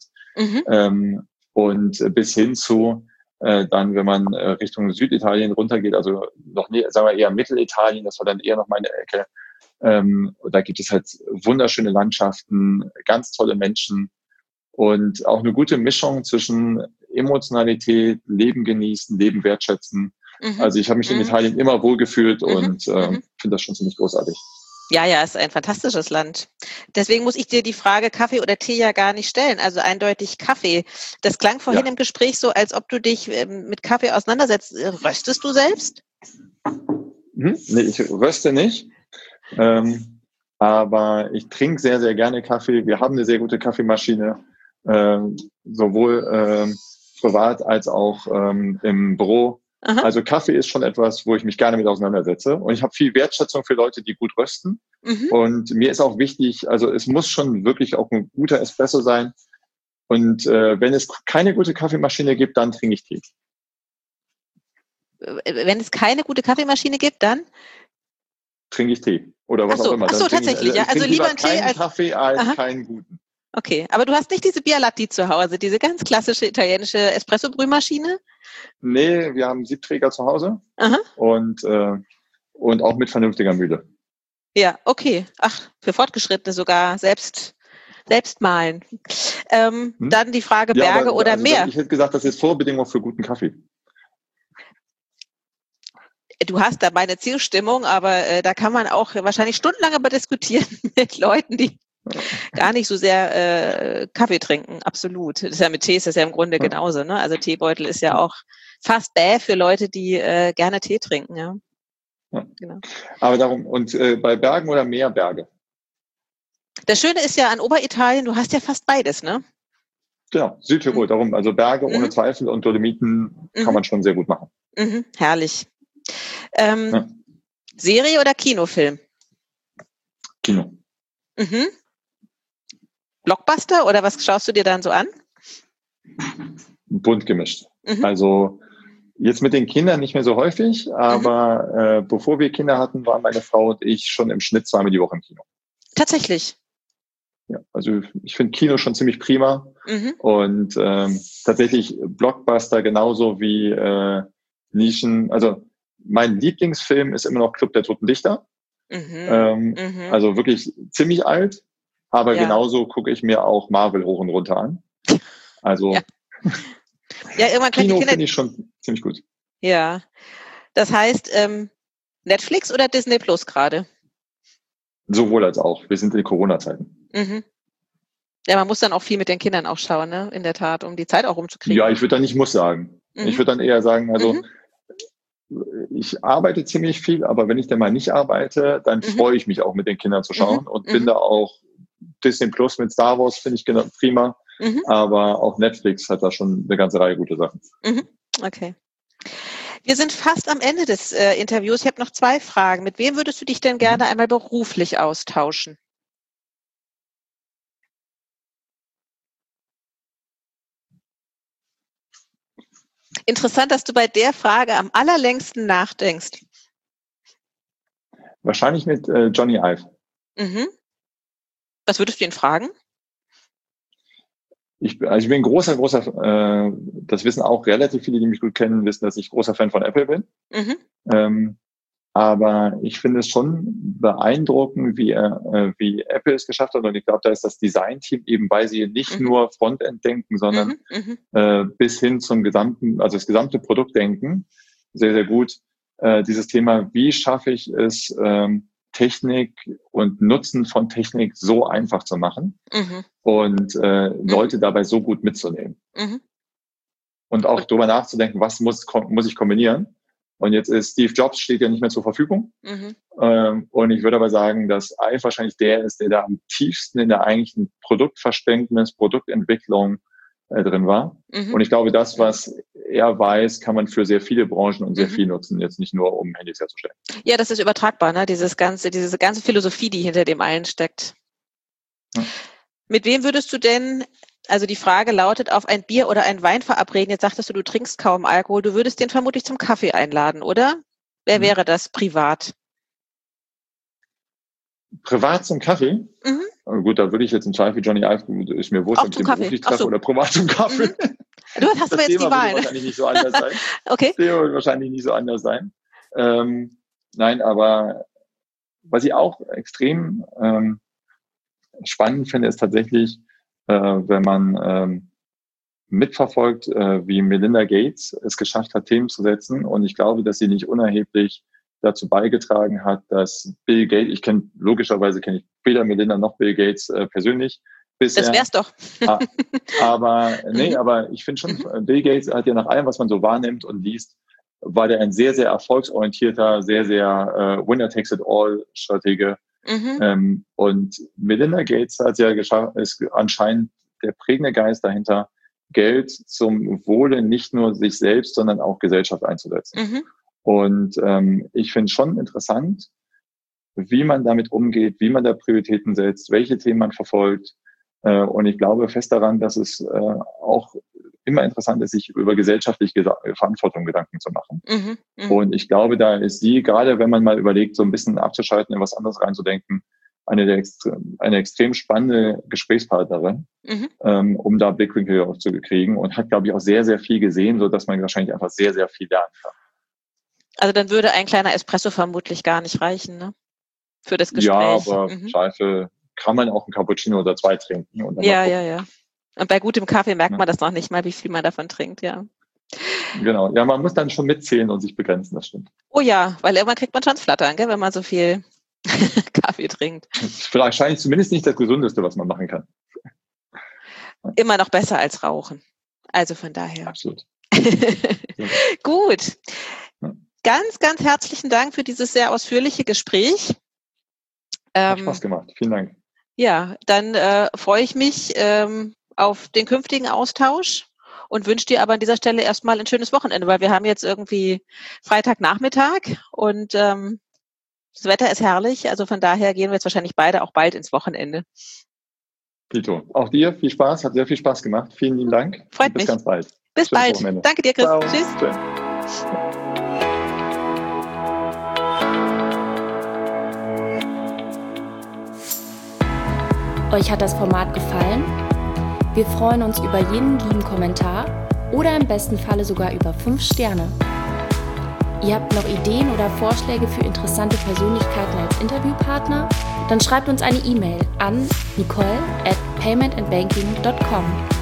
Speaker 3: Und bis hin zu dann, wenn man Richtung Süditalien runtergeht, also noch sagen wir eher Mittelitalien, das war dann eher noch meine Ecke. Da gibt es halt wunderschöne Landschaften, ganz tolle Menschen und auch eine gute Mischung zwischen Emotionalität, Leben genießen, Leben wertschätzen. Also ich habe mich in Italien immer wohlgefühlt und finde das schon ziemlich großartig.
Speaker 2: Ja, ist ein fantastisches Land. Deswegen muss ich dir die Frage Kaffee oder Tee ja gar nicht stellen. Also eindeutig Kaffee. Das klang vorhin im Gespräch so, als ob du dich mit Kaffee auseinandersetzt. Röstest du selbst?
Speaker 3: Nee, ich röste nicht. Aber ich trinke sehr, sehr gerne Kaffee. Wir haben eine sehr gute Kaffeemaschine, sowohl privat als auch im Büro. Also Kaffee ist schon etwas, wo ich mich gerne mit auseinandersetze. Und ich habe viel Wertschätzung für Leute, die gut rösten. Und mir ist auch wichtig, also es muss schon wirklich auch ein guter Espresso sein. Und wenn es keine gute Kaffeemaschine gibt, dann trinke ich Tee.
Speaker 2: Wenn es keine gute Kaffeemaschine gibt, dann?
Speaker 3: Trinke ich Tee. Oder was auch immer.
Speaker 2: Ach so, tatsächlich. Ja. Also lieber einen Tee als
Speaker 3: Kaffee als keinen guten.
Speaker 2: Okay, aber du hast nicht diese Bialetti zu Hause, diese ganz klassische italienische Espresso-Brühmaschine?
Speaker 3: Nee, wir haben Siebträger zu Hause und auch mit vernünftiger Mühle.
Speaker 2: Ja, okay. Ach, für Fortgeschrittene sogar selbst mahlen. Dann die Frage Berge oder Meer.
Speaker 3: Ich hätte gesagt, das ist Vorbedingung für guten Kaffee.
Speaker 2: Du hast da meine Zustimmung, aber da kann man auch wahrscheinlich stundenlang über diskutieren mit Leuten, die gar nicht so sehr Kaffee trinken, absolut. Das ist ja mit Tee ist das ja im Grunde genauso, ne? Also Teebeutel ist ja auch fast bäh für Leute, die gerne Tee trinken, ja. Genau.
Speaker 3: Aber darum, und bei Bergen oder Meer Berge?
Speaker 2: Das Schöne ist ja an Oberitalien, du hast ja fast beides, ne?
Speaker 3: Genau, Südtirol, darum, also Berge ohne Zweifel und Dolomiten kann man schon sehr gut machen.
Speaker 2: Herrlich. Serie oder Kinofilm?
Speaker 3: Kino.
Speaker 2: Blockbuster oder was schaust du dir dann so an?
Speaker 3: Bunt gemischt. Also jetzt mit den Kindern nicht mehr so häufig, aber bevor wir Kinder hatten, waren meine Frau und ich schon im Schnitt 2-mal die Woche im Kino.
Speaker 2: Tatsächlich?
Speaker 3: Ja, also ich finde Kino schon ziemlich prima und tatsächlich Blockbuster genauso wie Nischen. Also mein Lieblingsfilm ist immer noch Club der Toten Dichter. Also wirklich ziemlich alt, aber genauso gucke ich mir auch Marvel hoch und runter an. Also
Speaker 2: irgendwann
Speaker 3: Kino finde ich schon ziemlich gut.
Speaker 2: Ja, das heißt Netflix oder Disney Plus gerade?
Speaker 3: Sowohl als auch. Wir sind in Corona-Zeiten.
Speaker 2: Ja, man muss dann auch viel mit den Kindern auch schauen, ne? In der Tat, um die Zeit auch rumzukriegen.
Speaker 3: Ja, ich würde dann nicht muss sagen. Ich würde dann eher sagen, also ich arbeite ziemlich viel, aber wenn ich dann mal nicht arbeite, dann freue ich mich auch mit den Kindern zu schauen und bin da auch Disney Plus mit Star Wars, finde ich prima. Aber auch Netflix hat da schon eine ganze Reihe gute Sachen.
Speaker 2: Okay. Wir sind fast am Ende des Interviews. Ich habe noch 2 Fragen. Mit wem würdest du dich denn gerne einmal beruflich austauschen? Interessant, dass du bei der Frage am allerlängsten nachdenkst.
Speaker 3: Wahrscheinlich mit Johnny Ive.
Speaker 2: Was würdest du ihn fragen?
Speaker 3: Ich bin großer, das wissen auch relativ viele, die mich gut kennen, wissen, dass ich großer Fan von Apple bin. Aber ich finde es schon beeindruckend, wie Apple es geschafft hat. Und ich glaube, da ist das Design-Team eben, weil sie nicht nur Frontend denken, sondern bis hin zum gesamten, also das gesamte Produkt denken, sehr, sehr gut. Dieses Thema, wie schaffe ich es, Technik und Nutzen von Technik so einfach zu machen und Leute dabei so gut mitzunehmen. Und auch darüber nachzudenken, was muss ich kombinieren. Und jetzt ist Steve Jobs steht ja nicht mehr zur Verfügung. Und ich würde aber sagen, dass Ive wahrscheinlich der ist, der da am tiefsten in der eigentlichen Produktverständnis, Produktentwicklung drin war. Und ich glaube, das, was er weiß, kann man für sehr viele Branchen und sehr viel nutzen, jetzt nicht nur, um Handys herzustellen. Ja, das ist übertragbar, ne? Diese ganze Philosophie, die hinter dem allen steckt. Mit wem würdest du denn, also die Frage lautet, auf ein Bier oder einen Wein verabreden? Jetzt sagtest du trinkst kaum Alkohol. Du würdest den vermutlich zum Kaffee einladen, oder? Wer wäre das privat? Privat zum Kaffee? Gut, da würde ich jetzt im Zweifel Johnny Ive, ist mir wurscht, ob ich den beruflich treffe oder privat zum Kaffee. Du hast aber jetzt die Wahl. Das wahrscheinlich nicht so anders sein. Okay. Das Thema wird wahrscheinlich nicht so anders sein. Nein, aber was ich auch extrem spannend finde, ist tatsächlich, wenn man mitverfolgt, wie Melinda Gates es geschafft hat, Themen zu setzen. Und ich glaube, dass sie nicht unerheblich dazu beigetragen hat, dass Bill Gates, logischerweise kenne ich weder Melinda noch Bill Gates persönlich bisher. Das wär's doch. Aber ich finde schon, Bill Gates hat ja nach allem, was man so wahrnimmt und liest, war der ein sehr, sehr erfolgsorientierter, sehr, sehr Winner-takes-it-all-Stratege. Und Melinda Gates hat ja geschafft, ist anscheinend der prägende Geist dahinter, Geld zum Wohle nicht nur sich selbst, sondern auch Gesellschaft einzusetzen. Und ich finde schon interessant, wie man damit umgeht, wie man da Prioritäten setzt, welche Themen man verfolgt. Und ich glaube fest daran, dass es auch immer interessant ist, sich über gesellschaftliche Verantwortung Gedanken zu machen. Und ich glaube, da ist sie, gerade wenn man mal überlegt, so ein bisschen abzuschalten, in was anderes reinzudenken, eine extrem spannende Gesprächspartnerin, um da Blickwinkel aufzukriegen und hat, glaube ich, auch sehr, sehr viel gesehen, so dass man wahrscheinlich einfach sehr, sehr viel lernen kann. Also dann würde ein kleiner Espresso vermutlich gar nicht reichen, ne? Für das Gespräch. Ja, aber Zweifel kann man auch einen Cappuccino oder 2 trinken. Und dann ja. Und bei gutem Kaffee merkt man das noch nicht mal, wie viel man davon trinkt, ja. Genau. Ja, man muss dann schon mitzählen und sich begrenzen, das stimmt. Oh ja, weil irgendwann kriegt man schon das Flattern, gell, wenn man so viel Kaffee trinkt. Das ist wahrscheinlich zumindest nicht das Gesundeste, was man machen kann. Immer noch besser als rauchen. Also von daher. Absolut. Gut. Ganz, ganz herzlichen Dank für dieses sehr ausführliche Gespräch. Hat Spaß gemacht. Vielen Dank. Ja, dann freue ich mich auf den künftigen Austausch und wünsche dir aber an dieser Stelle erstmal ein schönes Wochenende, weil wir haben jetzt irgendwie Freitagnachmittag und das Wetter ist herrlich. Also von daher gehen wir jetzt wahrscheinlich beide auch bald ins Wochenende. Pito, auch dir viel Spaß, hat sehr viel Spaß gemacht. Vielen lieben Dank. Freut mich. Bis ganz bald. Bis bald. Wochenende. Danke dir, Chris. Ciao. Tschüss. Schön.
Speaker 1: Euch hat das Format gefallen? Wir freuen uns über jeden lieben Kommentar oder im besten Falle sogar über 5 Sterne. Ihr habt noch Ideen oder Vorschläge für interessante Persönlichkeiten als Interviewpartner? Dann schreibt uns eine E-Mail an nicole@paymentandbanking.com.